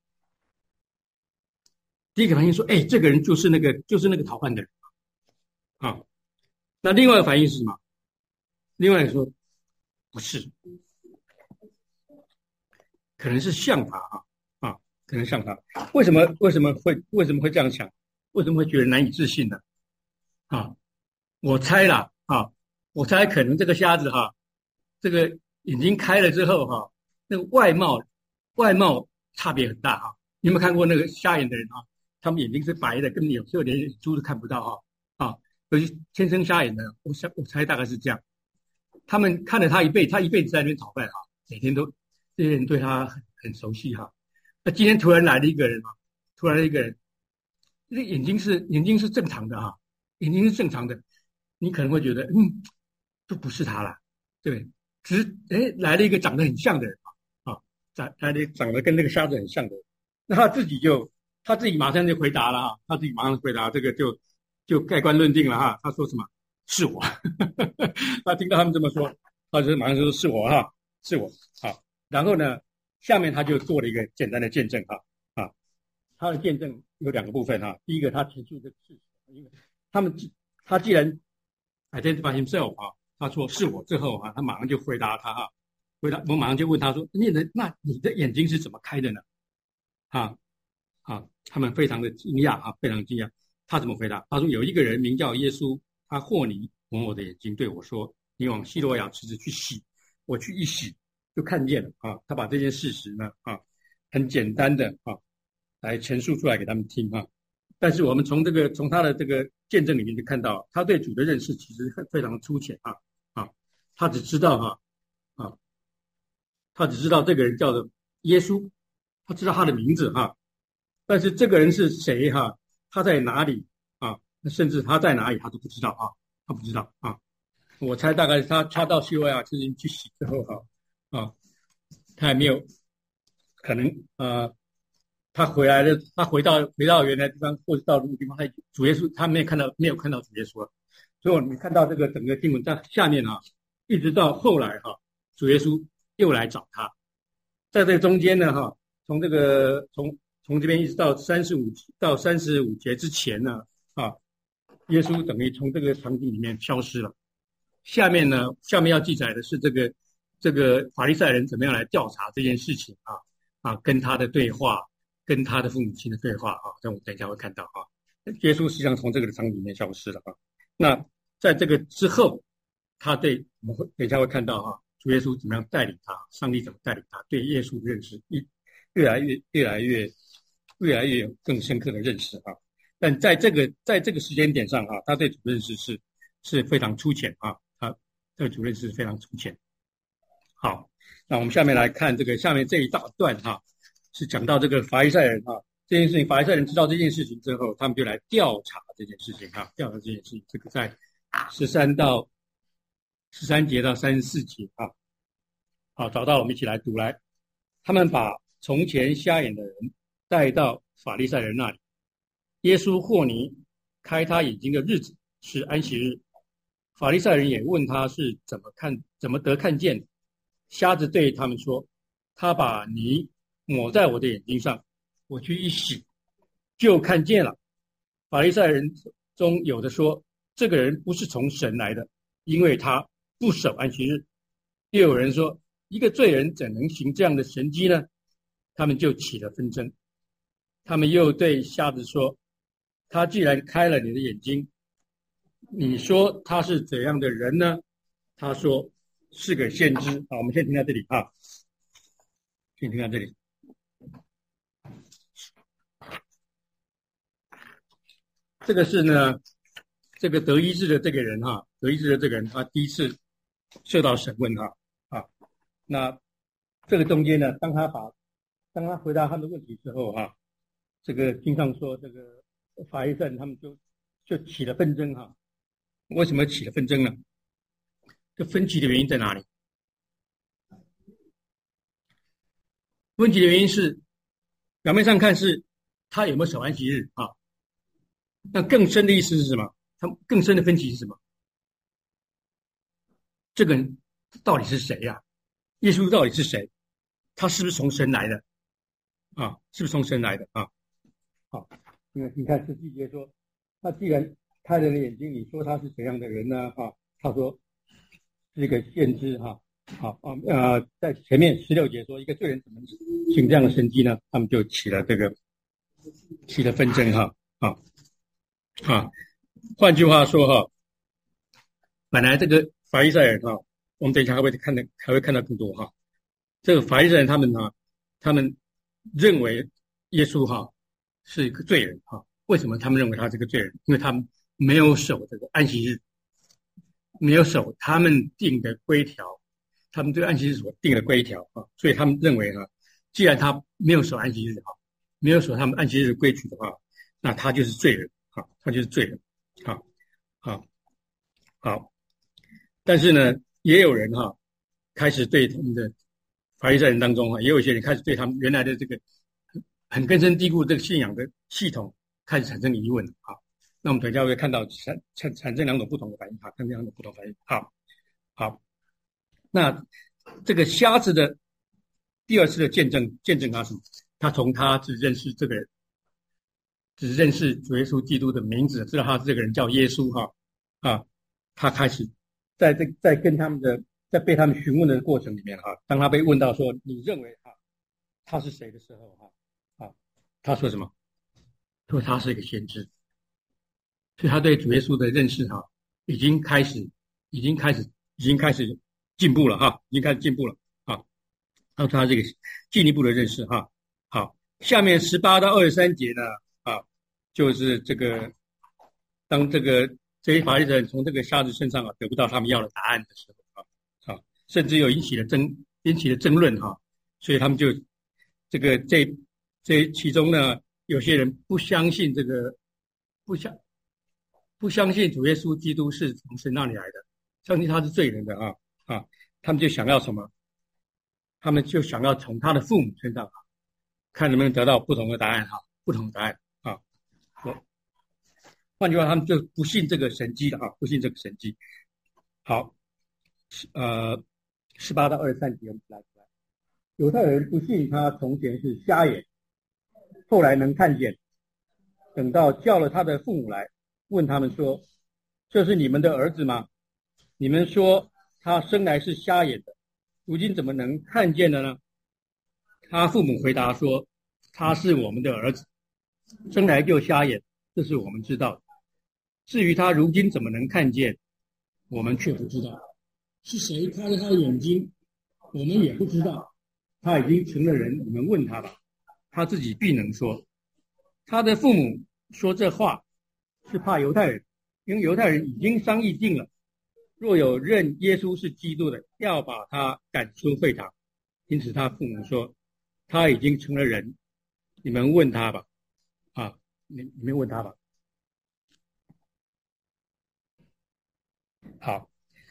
第一个反应说，哎，这个人就是那个就是那个逃犯的人啊。那另外一个反应是什么？另外一个说不是，可能是像他啊啊，可能像他。为什么为什么会为什么会这样想？为什么会觉得难以置信呢？啊，我猜啦啊，我猜可能这个瞎子哈、啊，这个眼睛开了之后哈、啊，那个外貌外貌差别很大哈、啊。你有没有看过那个瞎眼的人啊？他们眼睛是白的，根本有时候连眼珠都看不到哈啊，啊，尤其天生瞎眼的，我想我猜大概是这样。他们看了他一辈子，他一辈子在那边讨饭哈，每天都这些人对他很很熟悉哈。那今天突然来了一个人啊，突然来一个人，这眼睛是眼睛是正常的哈，眼睛是正常的，你可能会觉得嗯，这不是他了，对，只是哎来了一个长得很像的人啊，啊，长来了长得跟那个瞎子很像的人，那他自己就他自己马上就回答了哈，他自己马上回答这个就就盖棺论定了哈，他说什么？是我，他听到他们这么说，他就马上就说是我哈，是我好。然后呢，下面他就做了一个简单的见证哈啊，他的见证有两个部分哈。第一个，他提出这个事实，因为他们他既然 identify himself 啊，他说是我之后啊，他马上就回答他哈，回答我马上就问他说，你的那你的眼睛是怎么开的呢？啊啊，他们非常的惊讶啊，非常惊讶。他怎么回答？他说有一个人名叫耶稣。他和泥抹我的眼睛，对我说：“你往西罗亚池子去洗。”我去一洗，就看见了啊。他把这件事实呢啊，很简单的啊来陈述出来给他们听啊。但是我们从这个从他的这个见证里面就看到，他对主的认识其实非常粗浅啊啊。他只知道哈 啊, 啊，他只知道这个人叫做耶稣，他知道他的名字哈、啊。但是这个人是谁哈、啊？他在哪里啊？甚至他在哪里他都不知道啊，他不知道啊。我猜大概他他到西罗亚池去洗之后哈啊，他还没有可能呃，他回来了，他回到回到原来地方或者到那个地方，他主耶稣他没有看到没有看到主耶稣了。所以我们看到这个整个经文在下面啊，一直到后来哈、啊，主耶稣又来找他，在这中间呢哈、啊，从这个从从这边一直到三十五到三十五节之前呢啊。耶稣等于从这个场景里面消失了。下面呢，下面要记载的是这个这个法利赛人怎么样来调查这件事情啊啊，跟他的对话，跟他的父母亲的对话啊，这我们等一下会看到啊。耶稣实际上从这个场景里面消失了啊。那在这个之后，他对我们会等一下会看到啊，主耶稣怎么样带领他，上帝怎么带领他，对耶稣的认识越越来越越来越越来越有更深刻的认识啊。但在这个在这个时间点上啊，他对主认识是是非常粗浅啊，他对主认识非常粗浅。好，那我们下面来看这个下面这一大段哈、啊，是讲到这个法利赛人啊这件事情，法利赛人知道这件事情之后，他们就来调查这件事情哈、啊，调查这件事情，这个在十三到十三节到三十四节啊，好，找到我们一起来读来。他们把从前瞎眼的人带到法利赛人那里。耶稣和泥开他眼睛的日子是安息日，法利赛人也问他是怎么看怎么得看见的。瞎子对他们说：“他把泥抹在我的眼睛上，我去一洗，就看见了。”法利赛人中有的说：“这个人不是从神来的，因为他不守安息日。”又有人说：“一个罪人怎能行这样的神迹呢？”他们就起了纷争。他们又对瞎子说：“他既然开了你的眼睛，你说他是怎样的人呢？”他说是个先知。好，我们先停在这里啊，先停在这里。这个是呢， 这个得医治的这个人哈，得医治的这个人，他第一次受到审问哈啊，那这个中间呢，当他把当他回答他们的问题之后哈，这个经上说这个法利赛人他们就就起了纷争哈。为什么起了纷争呢？这分歧的原因在哪里？分歧的原因是表面上看是他有没有守安息日啊？那更深的意思是什么？他更深的分歧是什么？这个人到底是谁呀、啊？耶稣到底是谁？他是不是从神来的？啊，是不是从神来的啊？好，因为你看十七节说，那既然开人的眼睛，你说他是怎样的人呢？啊，他说是一个先知哈。好啊呃，在前面十六节说，一个罪人怎么行这样的神迹呢？他们就起了这个起了纷争哈啊啊。换句话说哈，本来这个法利赛人哈，我们等一下还会看到还会看到更多哈。这个法利赛人他们哈，他们认为耶稣哈是一个罪人哈。为什么他们认为他是个罪人？因为他们没有守这个安息日，没有守他们定的规条，他们对安息日所定的规条啊，所以他们认为呢，既然他没有守安息日哈，没有守他们安息日的规矩的话，那他就是罪人啊，他就是罪人，好，好，好。但是呢，也有人哈开始对他们的法利赛人当中哈，也有一些人开始对他们原来的这个很根深蒂固这个信仰的系统开始产生疑问啊。那我们等一下会看到产产产生两种不同的反应啊，看这样的不同反应。好，好，那这个瞎子的第二次的见证，见证他什么？他从他只认识这个人，只认识主耶稣基督的名字，知道他这个人叫耶稣哈啊，他开始在这在跟他们的在被他们询问的过程里面哈，当他被问到说你认为哈他是谁的时候哈啊，他说什么？说他是一个先知。所以他对主耶稣的认识哈，已经开始，已经开始，已经开始进步了哈，已经开始进步了啊。让他这个进一步的认识哈。好，下面十八到二十三节呢啊，就是这个当这个这些法利赛人从这个瞎子身上啊得不到他们要的答案的时候啊啊，甚至有引起了争引起了争论哈，所以他们就这个这这其中呢，有些人不相信这个不相。不相信主耶稣基督是从神那里来的，相信他是罪人的啊啊，他们就想要什么？他们就想要从他的父母身上啊，看能不能得到不同的答案哈，不同的答案啊。换句话，他们就不信这个神迹的啊，不信这个神迹。好，呃，十八到二十三节我们来来，犹太人不信他从前是瞎眼，后来能看见，等到叫了他的父母来。问他们说：“这是你们的儿子吗？你们说他生来是瞎眼的，如今怎么能看见了呢？”他父母回答说：“他是我们的儿子，生来就瞎眼，这是我们知道的。至于他如今怎么能看见，我们却不知道。是谁开了他的眼睛，我们也不知道。他已经成了人，你们问他吧，他自己必能说。”他的父母说这话是怕犹太人，因为犹太人已经商议定了，若有认耶稣是基督的，要把他赶出会堂。因此他父母说，他已经成了人，你们问他吧，啊，你你们问他吧。好，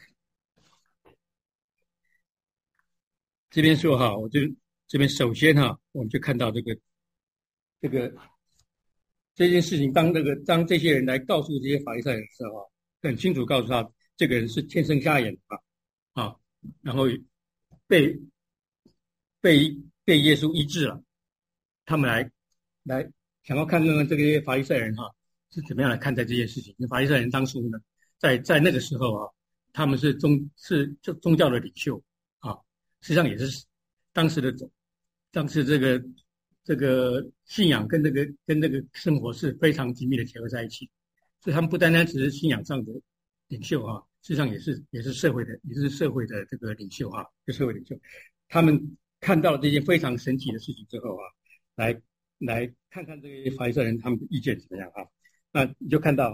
这边说哈，我就这边首先哈，我们就看到这个这个。这件事情，当这个当这些人来告诉这些法利赛人的时候，很清楚告诉他，这个人是天生瞎眼啊啊，然后被被被耶稣医治了。他们来来想要看看这些法利赛人哈是怎么样来看待这件事情。因为法利赛人当初呢，在在那个时候啊，他们是宗是宗教的领袖啊，实际上也是当时的当时这个。这个信仰跟这个跟这个生活是非常紧密的结合在一起，所以他们不单单只是信仰上的领袖啊，事实上也是也是社会的也是社会的这个领袖啊，是社会领袖。他们看到了这件非常神奇的事情之后啊，来来看看这些法利赛人他们的意见怎么样啊？那你就看到哈、啊，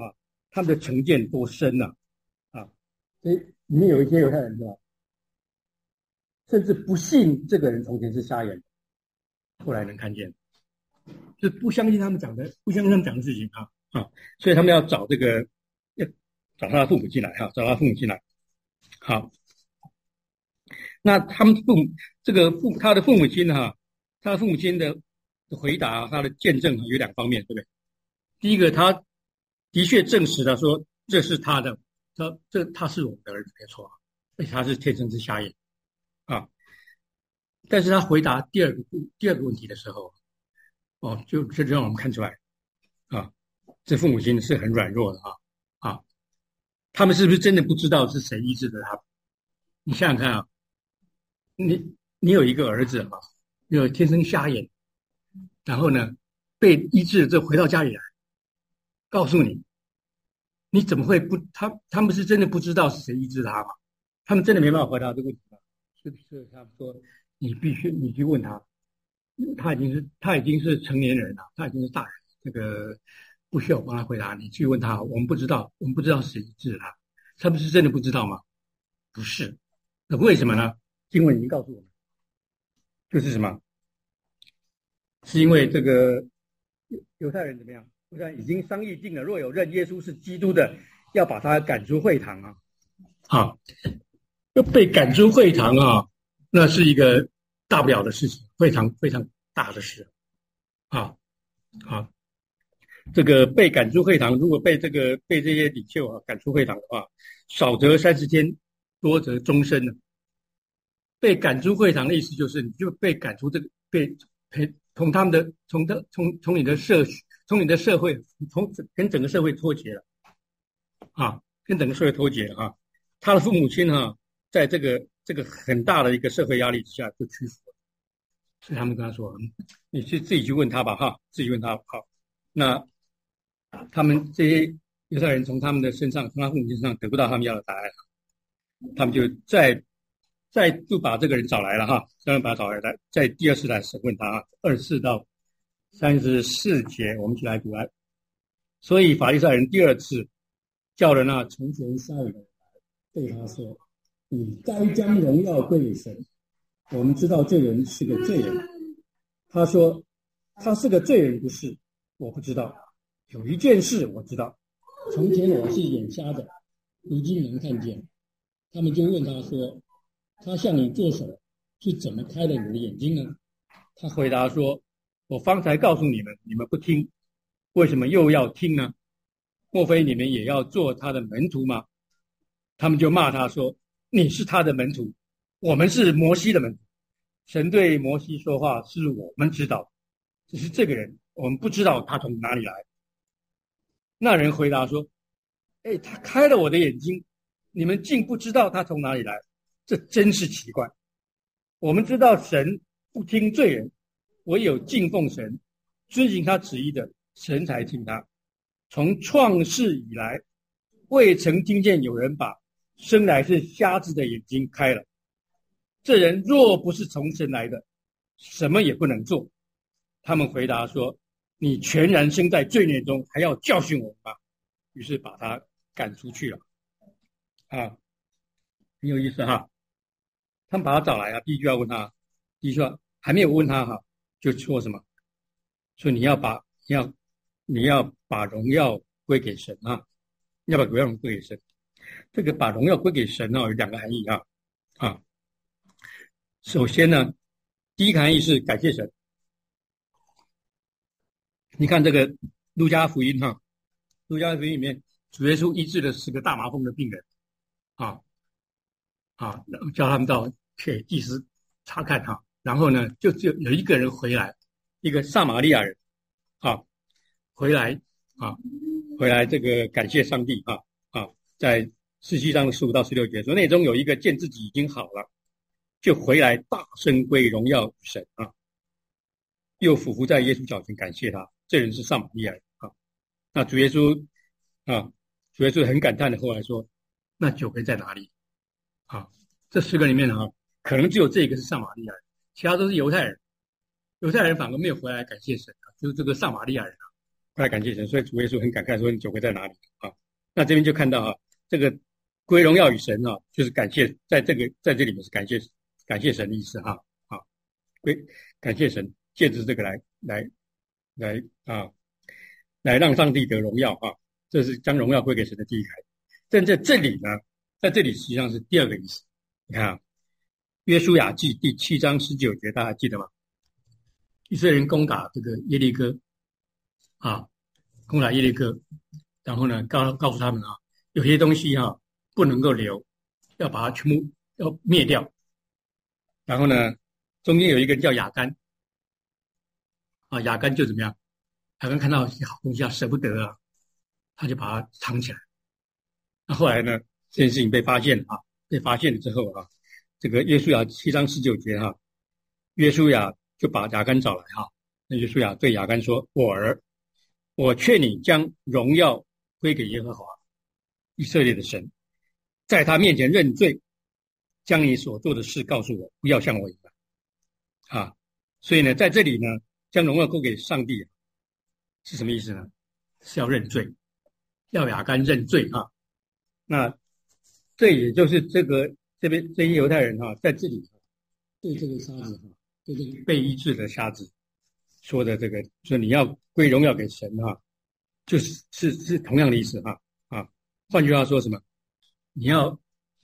他们的成见多深呐、啊！啊，所以里面有一些犹太人是吧，甚至不信这个人从前是瞎眼，后来能看见，就不相信他们讲的，不相信他们讲的事情啊啊！所以他们要找这个，要找他的父母进来哈、啊，找他父母进来。好，那他们父母这个父他的父母亲哈、啊，他的父母亲的回答，他的见证有两方面，对不对？第一个，他的确证实了说这是他的，他这他是我们的儿子，没错啊，而且他是天生是瞎眼啊。但是他回答第二个第二个问题的时候，哦，就这就让我们看出来啊，这父母亲是很软弱的啊啊，他们是不是真的不知道是谁医治的他？你想想看啊，你你有一个儿子啊，有天生瞎眼，然后呢被医治，这回到家里来，告诉你，你怎么会不？他他们是真的不知道是谁医治他吗？他们真的没办法回答这个问题吗？是不是？他们说你必须你去问他，他已经是他已经是成年人了，他已经是大人，这个不需要我帮他回答，你去问他，我们不知道，我们不知道谁医治他，他们是真的不知道吗？不是，那为什么呢？经文已经告诉我们，就是什么？是因为这个犹太人怎么样？犹太人已经商议定了，若有认耶稣是基督的，要把他赶出会堂啊！啊，要被赶出会堂啊，那是一个大不了的事情，非常非常大的事啊啊！这个被赶出会堂，如果被这个被这些领袖啊赶出会堂的话，少则三十天，多则终身呢。被赶出会堂的意思就是，你就被赶出这个被被从他们的从的从从你的社从你的社会从跟整个社会脱节了啊，跟整个社会脱节了啊。他的父母亲哈、啊，在这个这个很大的一个社会压力之下就屈服了，所以他们跟他说：“你去自己去问他吧，哈，自己问他。”好，那他们这些犹太人从他们的身上，从他父母亲身上得不到他们要的答案，他们就再再就把这个人找来了哈，再把他找来来，在第二次来审问他，二十四到三十四节，我们一起来读来。所以法利赛人第二次叫了那从前杀人的人来，对他说：“你该将荣耀归给神。我们知道这人是个罪人。”他说：“他是个罪人不是？我不知道。有一件事我知道，从前我是眼瞎的，如今能看见。”他们就问他说：“他向你做手是怎么开了你的眼睛呢？”他回答说：“我方才告诉你们，你们不听，为什么又要听呢？莫非你们也要做他的门徒吗？”他们就骂他说：“你是他的门徒，我们是摩西的门徒。神对摩西说话是我们知道，只是这个人我们不知道他从哪里来。”那人回答说：“哎，他开了我的眼睛，你们竟不知道他从哪里来，这真是奇怪。我们知道神不听罪人，唯有敬奉神、遵行他旨意的，神才听他。从创世以来，未曾听见有人把生来是瞎子的眼睛开了。这人若不是从神来的，什么也不能做。”他们回答说：“你全然生在罪孽中，还要教训我们吗？”于是把他赶出去了。啊，很有意思哈。他们把他找来啊，第一句要问他，第一句话还没有问他哈，就说什么？说你要把你要你要把荣耀归给神啊，要把荣耀归给神。这个把荣耀归给神哦，有两个含义啊啊。首先呢，第一个含义是感谢神。你看这个路加福音哈，路加福音里面主耶稣医治了十个大麻风的病人啊啊，叫他们到给祭司查看哈，然后呢，就只有有一个人回来，一个撒玛利亚人啊，回来啊，回来这个感谢上帝啊啊，在十七章的十五到十六节说，内中有一个见自己已经好了，就回来大声归荣耀与神啊，又俯伏在耶稣脚前感谢他。这人是撒玛利亚人啊。那主耶稣啊，主耶稣很感叹的后来说：“那九个在哪里？”啊，这十个里面啊，可能只有这个是撒玛利亚人，其他都是犹太人。犹太人反而没有回来感谢神啊，就是这个撒玛利亚人啊，回来感谢神。所以主耶稣很感慨说：“你九个在哪里？”啊那这边就看到啊，这个归荣耀与神啊，就是感谢，在这个在这里面是感谢感谢神的意思哈啊，归感谢神，借着这个来来来啊，来让上帝得荣耀啊，这是将荣耀归给神的第一开始。但在这里呢，在这里实际上是第二个意思。你看啊，约书亚记第七章十九节，大家还记得吗？以色列人攻打这个耶利哥啊，攻打耶利哥，然后呢，告告诉他们啊，有些东西啊不能够留，要把它全部要灭掉。然后呢，中间有一个人叫亚干啊，亚干就怎么样？亚干看到好东西啊，舍不得啊，他就把它藏起来。那后来呢，这件事情被发现了啊，被发现了之后啊，这个约书亚七章十九节哈、啊，约书亚就把亚干找来哈、啊，那约书亚对亚干说：“我儿，我劝你将荣耀归给耶和华以色列的神，在他面前认罪，将你所做的事告诉我，不要向我隐瞒。”啊，所以呢，在这里呢，将荣耀归给上帝是什么意思呢？是要认罪，要亚干认罪啊。那这也就是这个这边这些犹太人哈、啊，在这里对这个瞎子哈、啊，对这个被医治的瞎子说的这个，说你要归荣耀给神哈、啊，就是是是同样的意思哈啊。换句话说什么？你要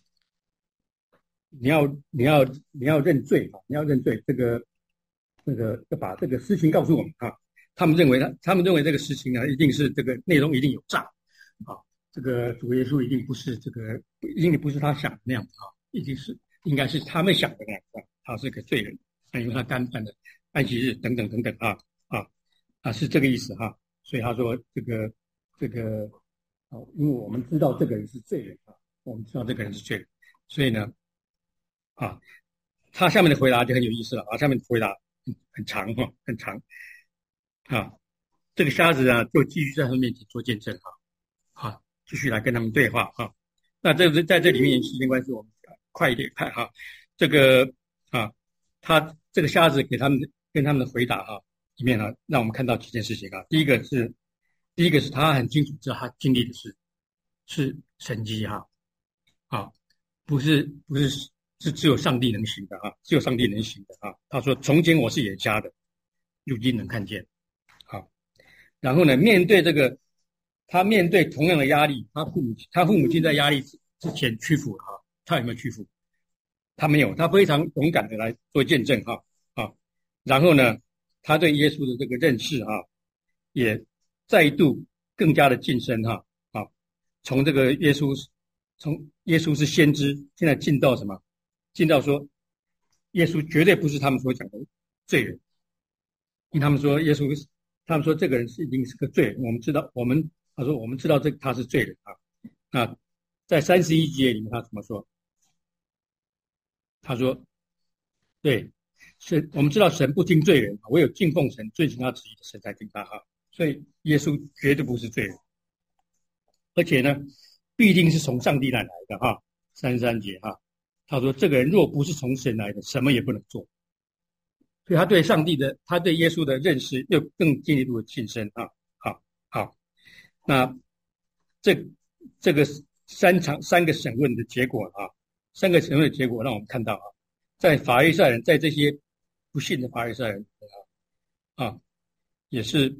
你要你要你要认罪啊！你要认罪，这个这个要把这个事情告诉我们啊。他们认为他他们认为这个事情呢，一定是这个内容一定有诈啊。这个主耶稣一定不是这个，一定不是他想的那样子啊，一定是应该是他们想的那样子，他是个罪人，因为他干犯的安息日等等等等啊啊啊是这个意思哈、啊。所以他说这个这个哦，因为我们知道这个人是罪人啊，我们知道这个人是罪人，所以呢啊，他下面的回答就很有意思了啊，下面的回答很很长哈、啊，很长啊。这个瞎子呢就继续在他们面前做见证哈啊。啊继续来跟他们对话哈、啊，那这个在这里面时间关系，我们快一点看哈、啊。这个啊，他这个瞎子给他们跟他们的回答哈、啊，里面呢、啊，让我们看到几件事情啊。第一个是，第一个是他很清楚知道他经历的是是神迹哈，啊，不是不是是只有上帝能行的啊，只有上帝能行的啊。他说：“从前我是眼瞎的，如今能看见。”好，然后呢，面对这个。他面对同样的压力，他父母他父母亲在压力之前屈服了哈，他有没有屈服？他没有，他非常勇敢的来做见证哈啊。然后呢，他对耶稣的这个认识哈，也再度更加的晋升哈啊。从这个耶稣，从耶稣是先知，现在进到什么？进到说，耶稣绝对不是他们所讲的罪人，因为他们说耶稣，他们说这个人是一定是个罪人，我们知道我们。他说：“我们知道这他是罪人啊。”那在三十一节里面，他怎么说？他说：“对，是我们知道神不听罪人，唯有敬奉神、遵行他旨意的神才听他哈。所以耶稣绝对不是罪人，而且呢，必定是从上帝那来的哈。三十三节哈，他说：这个人若不是从神来的，什么也不能做。所以他对上帝的，他对耶稣的认识又更进一步的晋升啊。好，好。”那这这个三场三个审问的结果啊，三个审问的结果让我们看到啊，在法利赛人，在这些不信的法利赛人啊啊，也是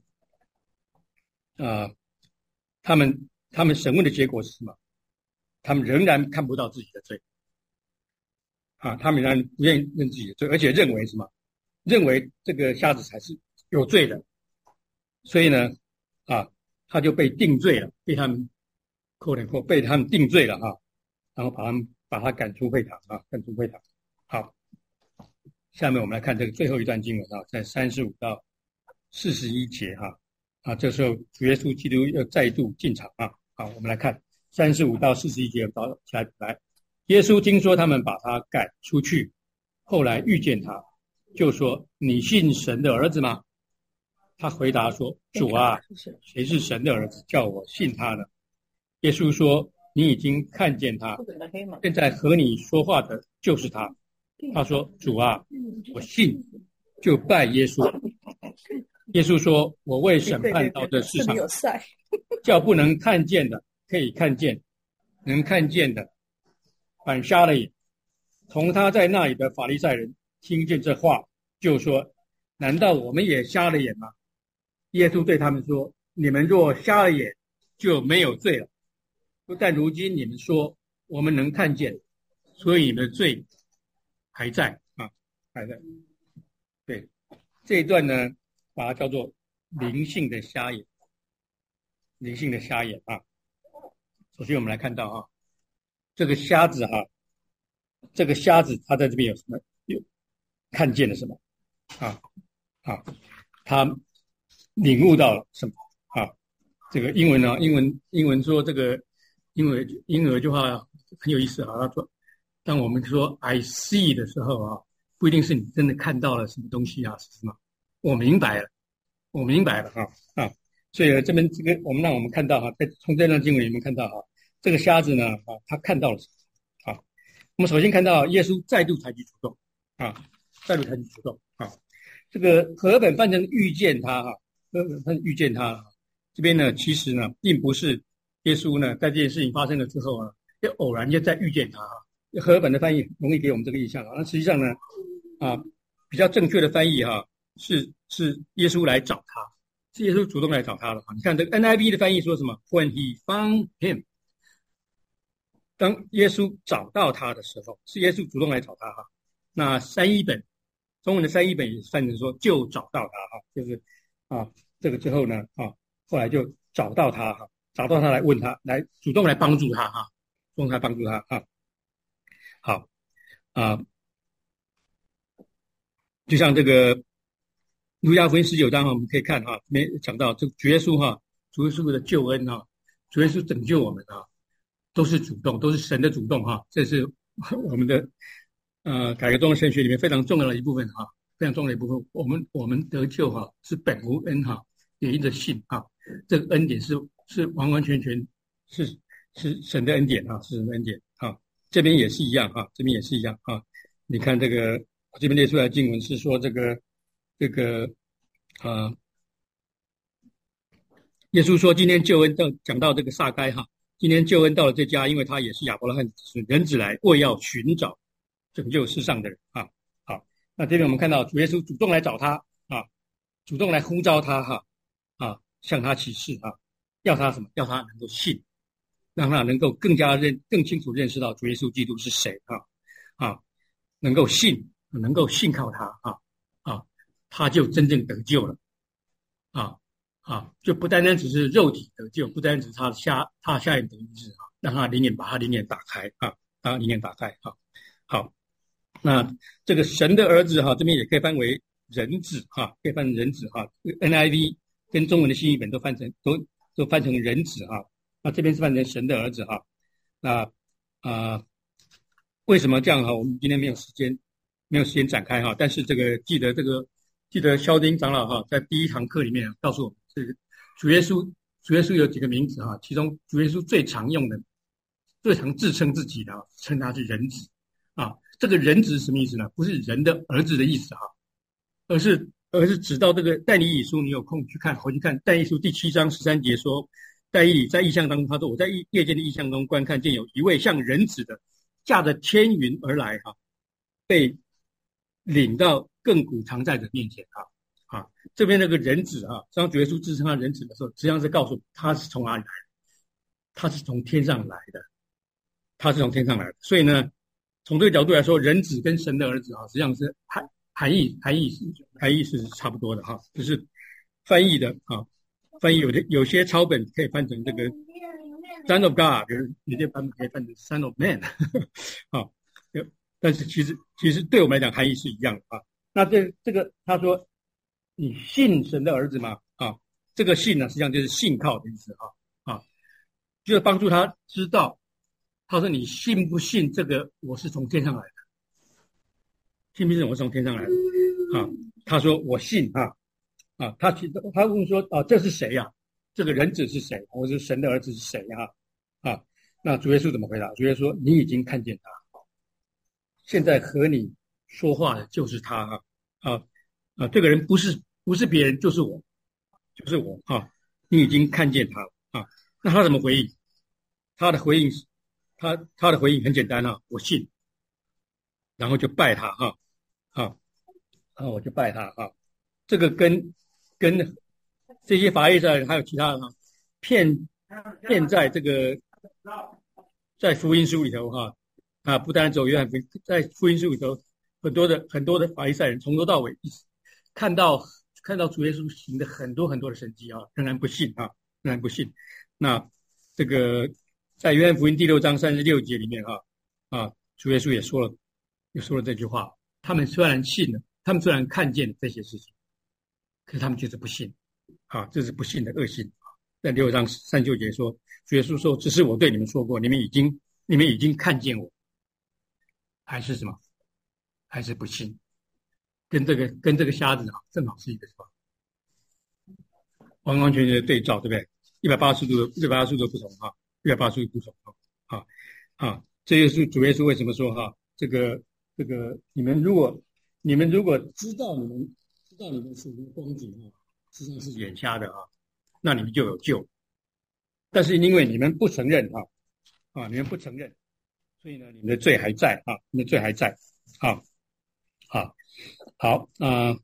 啊，他们他们审问的结果是什么？他们仍然看不到自己的罪啊，他们仍然不愿意认自己的罪，而且认为什么？认为这个瞎子才是有罪的，所以呢啊。他就被定罪了，被他们扣点扣，被他们定罪了啊，然后把他们把他赶出会堂啊，赶出会堂。好，下面我们来看这个最后一段经文啊，在三十五到四十一节哈啊，这时候主耶稣基督又再度进场啊。好，我们来看三十五到四十一节，到起来来，耶稣听说他们把他赶出去，后来遇见他，就说：“你信神的儿子吗？”他回答说：“主啊，谁是神的儿子，叫我信他呢？”耶稣说：“你已经看见他，现在和你说话的就是他。”他说：“主啊，我信，就拜耶稣。”耶稣说：“我为审判到这世上，叫不能看见的可以看见，能看见的，反瞎了眼。从他在那里的法利赛人听见这话，就说：难道我们也瞎了眼吗？耶稣对他们说：你们若瞎了眼，就没有罪了。但如今你们说我们能看见，所以你们的罪还在啊，还在。对，这一段呢，把它叫做灵性的瞎眼，灵性的瞎眼啊。首先我们来看到啊，这个瞎子哈、啊，这个瞎子他在这边有什么？有看见了什么？啊啊，他领悟到了什么？啊，这个英文呢、啊，英文英文说这个英文英文这句话很有意思啊。他说，当我们说 I see 的时候啊，不一定是你真的看到了什么东西啊，是什么？我明白了，我明白了啊啊！所以这边这个我们让我们看到哈，在从这段经文里面看到哈，这个瞎子呢啊，他看到了什么？啊，我们首先看到耶稣再度采取主动啊，再度采取主动啊。这个和本翻成遇见他哈，和本翻遇见他，这边呢其实呢并不是耶稣呢在这件事情发生了之后啊，就偶然间再遇见他哈。和本的翻译容易给我们这个印象啊，那实际上呢啊比较正确的翻译哈是是耶稣来找他，是耶稣主动来找他的。你看这个 N I V 的翻译说什么 ？When he found him， 当耶稣找到他的时候，是耶稣主动来找他哈。那三一本中文的三一本也翻成说就找到他哈，就是啊这个之后呢啊后来就找到他哈，找到他来问他，来主动来帮助他哈，主动来帮助他哈。好啊，就像这个路加福音十九章哈，我们可以看哈，里面讲到这个主耶稣哈，主耶稣的救恩哈，主耶稣拯救我们啊，都是主动，都是神的主动哈，这是我们的呃改革宗神学里面非常重要的一部分哈，非常重要的一部分。我们我们得救哈是本无恩哈，也因着信哈，这个恩典是是完完全全是是神的恩典哈，是神的恩典哈。这边也是一样哈，这边也是一样哈。你看这个，我这边列出来的经文是说这个这个啊，耶稣说今天救恩到讲到这个撒该哈，今天救恩到了这家，因为他也是亚伯拉罕子孙，人子来为要寻找拯救世上的人啊。好，那这边我们看到主耶稣主动来找他啊，主动来呼召他哈啊，向他启示啊，要他什么？要他能够信。让他能够更加认、更清楚认识到主耶稣基督是谁啊啊，能够信，能够信靠他啊啊，他就真正得救了啊啊，就不单单只是肉体得救，不单单只是他下他下眼得医治啊，让他灵眼把他灵眼打开啊，把他灵眼打开啊。好，那这个神的儿子哈、啊，这边也可以翻为人子哈、啊，可以翻成人子哈、啊、，N I V 跟中文的新译本都翻成都都翻成人子哈、啊。那这边是翻成神的儿子哈，那啊、呃、为什么这样哈？我们今天没有时间，没有时间展开哈。但是这个记得这个记得肖丁长老哈，在第一堂课里面告诉我们，这个主耶稣主耶稣有几个名字哈，其中主耶稣最常用的、最常自称自己的称他是人子啊。这个人子是什么意思呢？不是人的儿子的意思哈，而是而是指到这个但以理书，你有空去看，回去看但以理书第七章十三节说。但以理在异象当中，他说：“我在夜间的异象中观看见有一位像人子的，驾着天云而来，哈、啊，被领到亘古常在的面前啊啊！这边那个人子啊，当主耶稣自称他人子的时候，实际上是告诉他是从哪里来的，他是从天上来的，他是从天上来的。所以呢，从这个角度来说，人子跟神的儿子啊，实际上是含含义含义是含义是差不多的哈、啊，只是翻译的啊。”翻译有的有些抄本可以翻成这个 Son of God， 比如有些版本可以翻成 Son of Man， 啊，但是其实其实对我们来讲含义是一样的啊。那这这个他说你信神的儿子吗？啊，这个信呢实际上就是信靠的意思啊啊，就是帮助他知道，他说你信不信这个我是从天上来的，信不信我是从天上来的啊？他说我信啊。啊，他他问说啊，这是谁呀、啊？这个人子是谁？或者是神的儿子是谁啊？啊，那主耶稣怎么回答？主耶稣说：“你已经看见他，现在和你说话的就是他啊啊啊！这个人不是不是别人，就是我，就是我啊！你已经看见他了啊！那他怎么回应？ 他的回应是，他他的回应很简单哈，我信，然后就拜他哈，啊，然后我就拜他哈，这个跟跟这些法利赛人还有其他人哈，骗骗在这个在福音书里头哈，啊，不单走约翰福音，在福音书里头很多的很多的法利赛人从头到尾看到看到主耶稣行的很多很多的神迹啊，仍然不信啊，仍然不信。那这个在约翰福音第六章三十六节里面哈啊，主耶稣也说了，也说了这句话。他们虽然信了，他们虽然看见这些事情，可是他们就是不信啊，这是不信的恶信。在六章三十六节说，主耶稣说：“只是我对你们说过，你们已经你们已经看见我，还是什么？还是不信？”跟这个跟这个瞎子啊，正好是一个什么？完完全全的对照，对不对？一百八十度的一百八十度的不同啊，一百八十度不同啊啊！这就是主耶稣为什么说哈，这个这个你们如果你们如果知道你们知道你们属灵的光景啊，实际上是眼瞎的啊，那你们就有救。但是因为你们不承认啊啊，你们不承认，所以呢，你们的罪还在啊，你们的罪还在啊啊。好，啊、呃，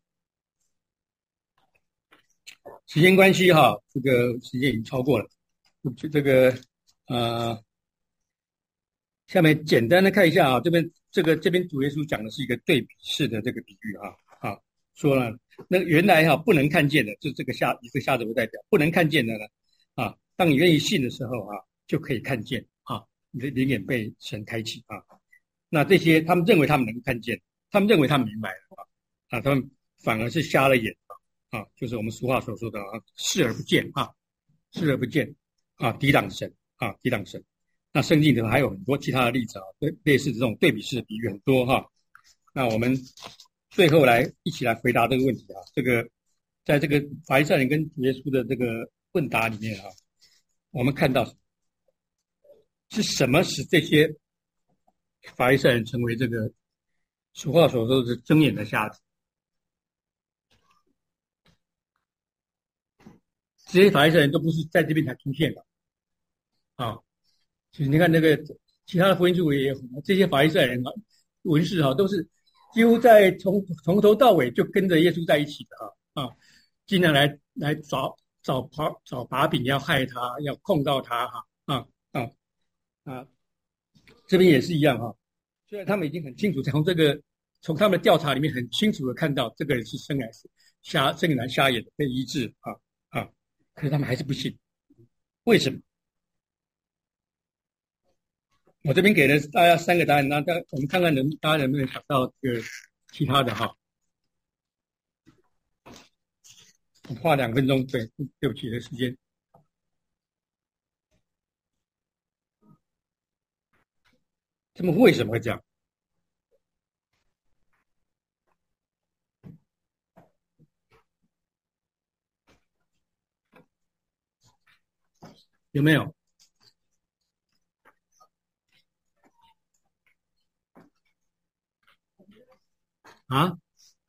时间关系哈，这个时间已经超过了，这个呃，下面简单的看一下啊，这边这个这边主耶稣讲的是一个对比式的这个比喻哈啊，说了那原来哈不能看见的，就这个瞎一个瞎子为代表，不能看见的呢啊，当你愿意信的时候啊，就可以看见啊，你的灵眼被神开启啊，那这些他们认为他们能看见，他们认为他们明白了啊。啊，他们反而是瞎了眼啊！啊，就是我们俗话所说的啊，视而不见啊，视而不见啊，抵挡神啊，抵挡神。那圣经里头还有很多其他的例子啊，类类似这种对比式的比喻很多哈。那我们最后来一起来回答这个问题啊。这个在这个法利赛人跟主耶稣的这个问答里面啊，我们看到是什么使这些法利赛人成为这个俗话所说的睁眼的瞎子？这些法利赛人都不是在这边才出现的啊！其实你看那个其他的福音书也有，这些法利赛人啊、文士啊，都是几乎在从从头到尾就跟着耶稣在一起的啊啊，尽量来来找找把找把柄，要害他，要控告他哈啊啊啊！这边也是一样哈、啊，虽然他们已经很清楚，从这个从他们的调查里面很清楚的看到这个人是生来瞎生来瞎眼的，被医治啊啊。可是他们还是不信，为什么？我这边给了大家三个答案，那大我们看看能大家能不能想到这个其他的哈？我花两分钟，对，对不起的时间。他们为什么会这样？有没有？啊？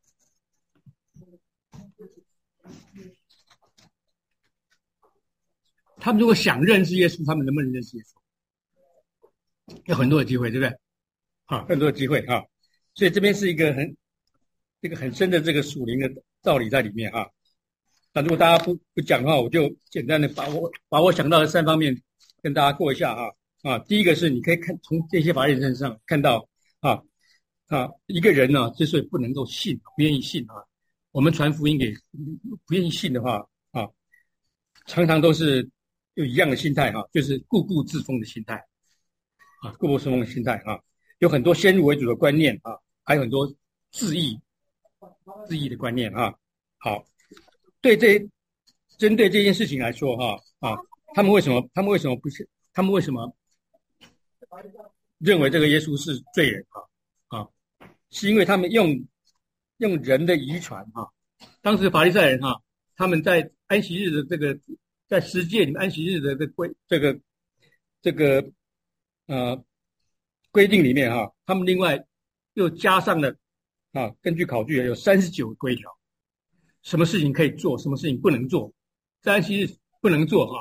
他们如果想认识耶稣，他们能不能认识耶稣？有很多的机会，对不对？啊，很多的机会啊，所以这边是一个很这个很深的这个属灵的道理在里面啊。那如果大家不不讲的话，我就简单的把我把我想到的三方面跟大家过一下啊啊。第一个是你可以看从这些法利赛人身上看到啊啊一个人呢，之所以不能够信，不愿意信啊，我们传福音给不愿意信的话啊，常常都是有一样的心态哈、啊，就是固步自封的心态啊，固步自封的心态啊，有很多先入为主的观念啊，还有很多自义自义的观念啊。好。对这针对这件事情来说哈啊，他们为什么他们为什么不是他们为什么认为这个耶稣是罪人啊啊？是因为他们用用人的遗传哈，当时法利赛人哈，他们在安息日的这个在十诫里面安息日的这个规这个这个呃规定里面哈，他们另外又加上了啊，根据考据有三十九个规条。什么事情可以做，什么事情不能做，在安息日不能做哈，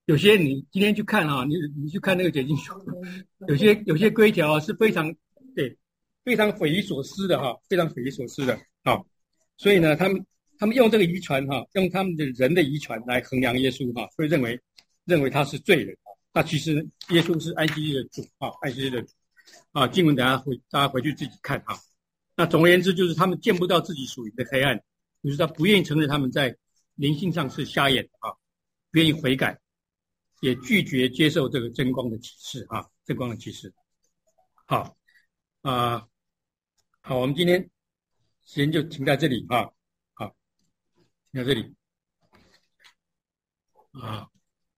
有些你今天去看啊，你你去看那个解经书，有些有些规条啊是非常对非常匪夷所思的哈，非常匪夷所思的。好，所以呢，他们他们用这个遗传哈，用他们的人的遗传来衡量耶稣哈，所以认为认为他是罪人啊。那其实耶稣是安息日的主啊，安息日的主啊。经文大家回大家回去自己看哈。那总而言之，就是他们见不到自己属灵的黑暗，就是他不愿意承认他们在灵性上是瞎眼的啊，不愿意悔改，也拒绝接受这个真光的启示啊，真光的启示。好啊、呃，好，我们今天时间就停在这里啊，好，停在这里啊。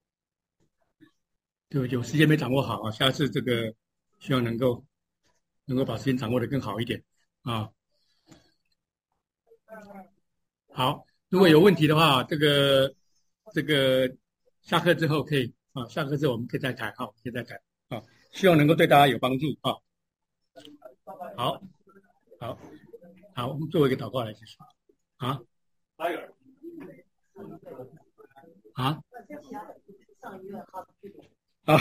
对不起，我时间没掌握好啊，下次这个希望能够能够把时间掌握得更好一点啊。好，如果有问题的话，这个这个下课之后可以啊，下课之后我们可以再谈，好，可以再谈啊，希望能够对大家有帮助啊。好，好，好，我们做一个祷告来结束啊啊啊！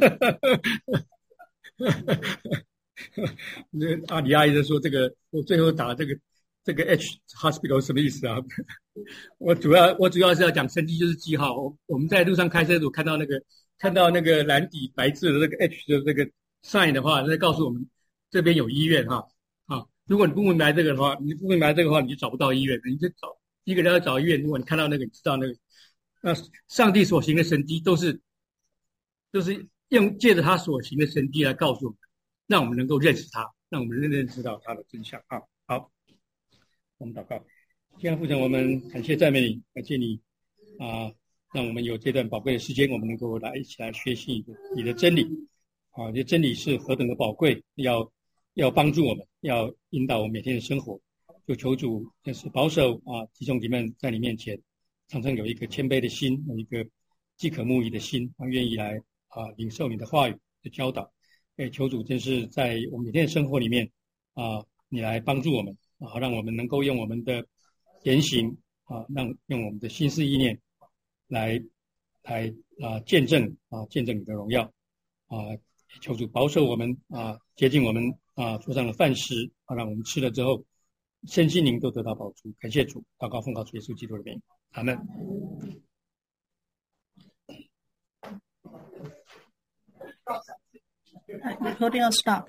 那阿里阿姨在说这个，我最后打这个这个 H hospital 什么意思啊？我主要我主要是要讲生机就是记号。我我们在路上开车的时候看到那个看到那个蓝底白字的这个 H 的这个 sign 的话，那告诉我们这边有医院哈啊。如果你不明白这个的话，你不明白这个的话，你就找不到医院，你就找一个人要找医院。如果你看到那个，你知道那个，那上帝所行的神迹都是都是用借着他所行的神迹来告诉我们。让我们能够认识他，让我们认认识到他的真相啊！好，我们祷告，天父神，我们感谢赞美你，感谢你啊，让我们有这段宝贵的时间，我们能够来一起来学习你的真理啊！这真理是何等的宝贵，要要帮助我们，要引导我们每天的生活。就求主就是保守啊，弟兄姐妹在你面前，常常有一个谦卑的心，有一个饥渴慕义的心，啊，愿意来啊领受你的话语的教导。哎，求主真是在我们每天的生活里面啊，你来帮助我们啊，让我们能够用我们的言行啊，让用我们的心思意念来来啊见证啊见证你的荣耀啊，求主保守我们啊，接近我们啊桌上的饭食啊，让我们吃了之后身心灵都得到保住。感谢主，祷告奉靠主耶稣基督的名，阿门。 Recording will stop.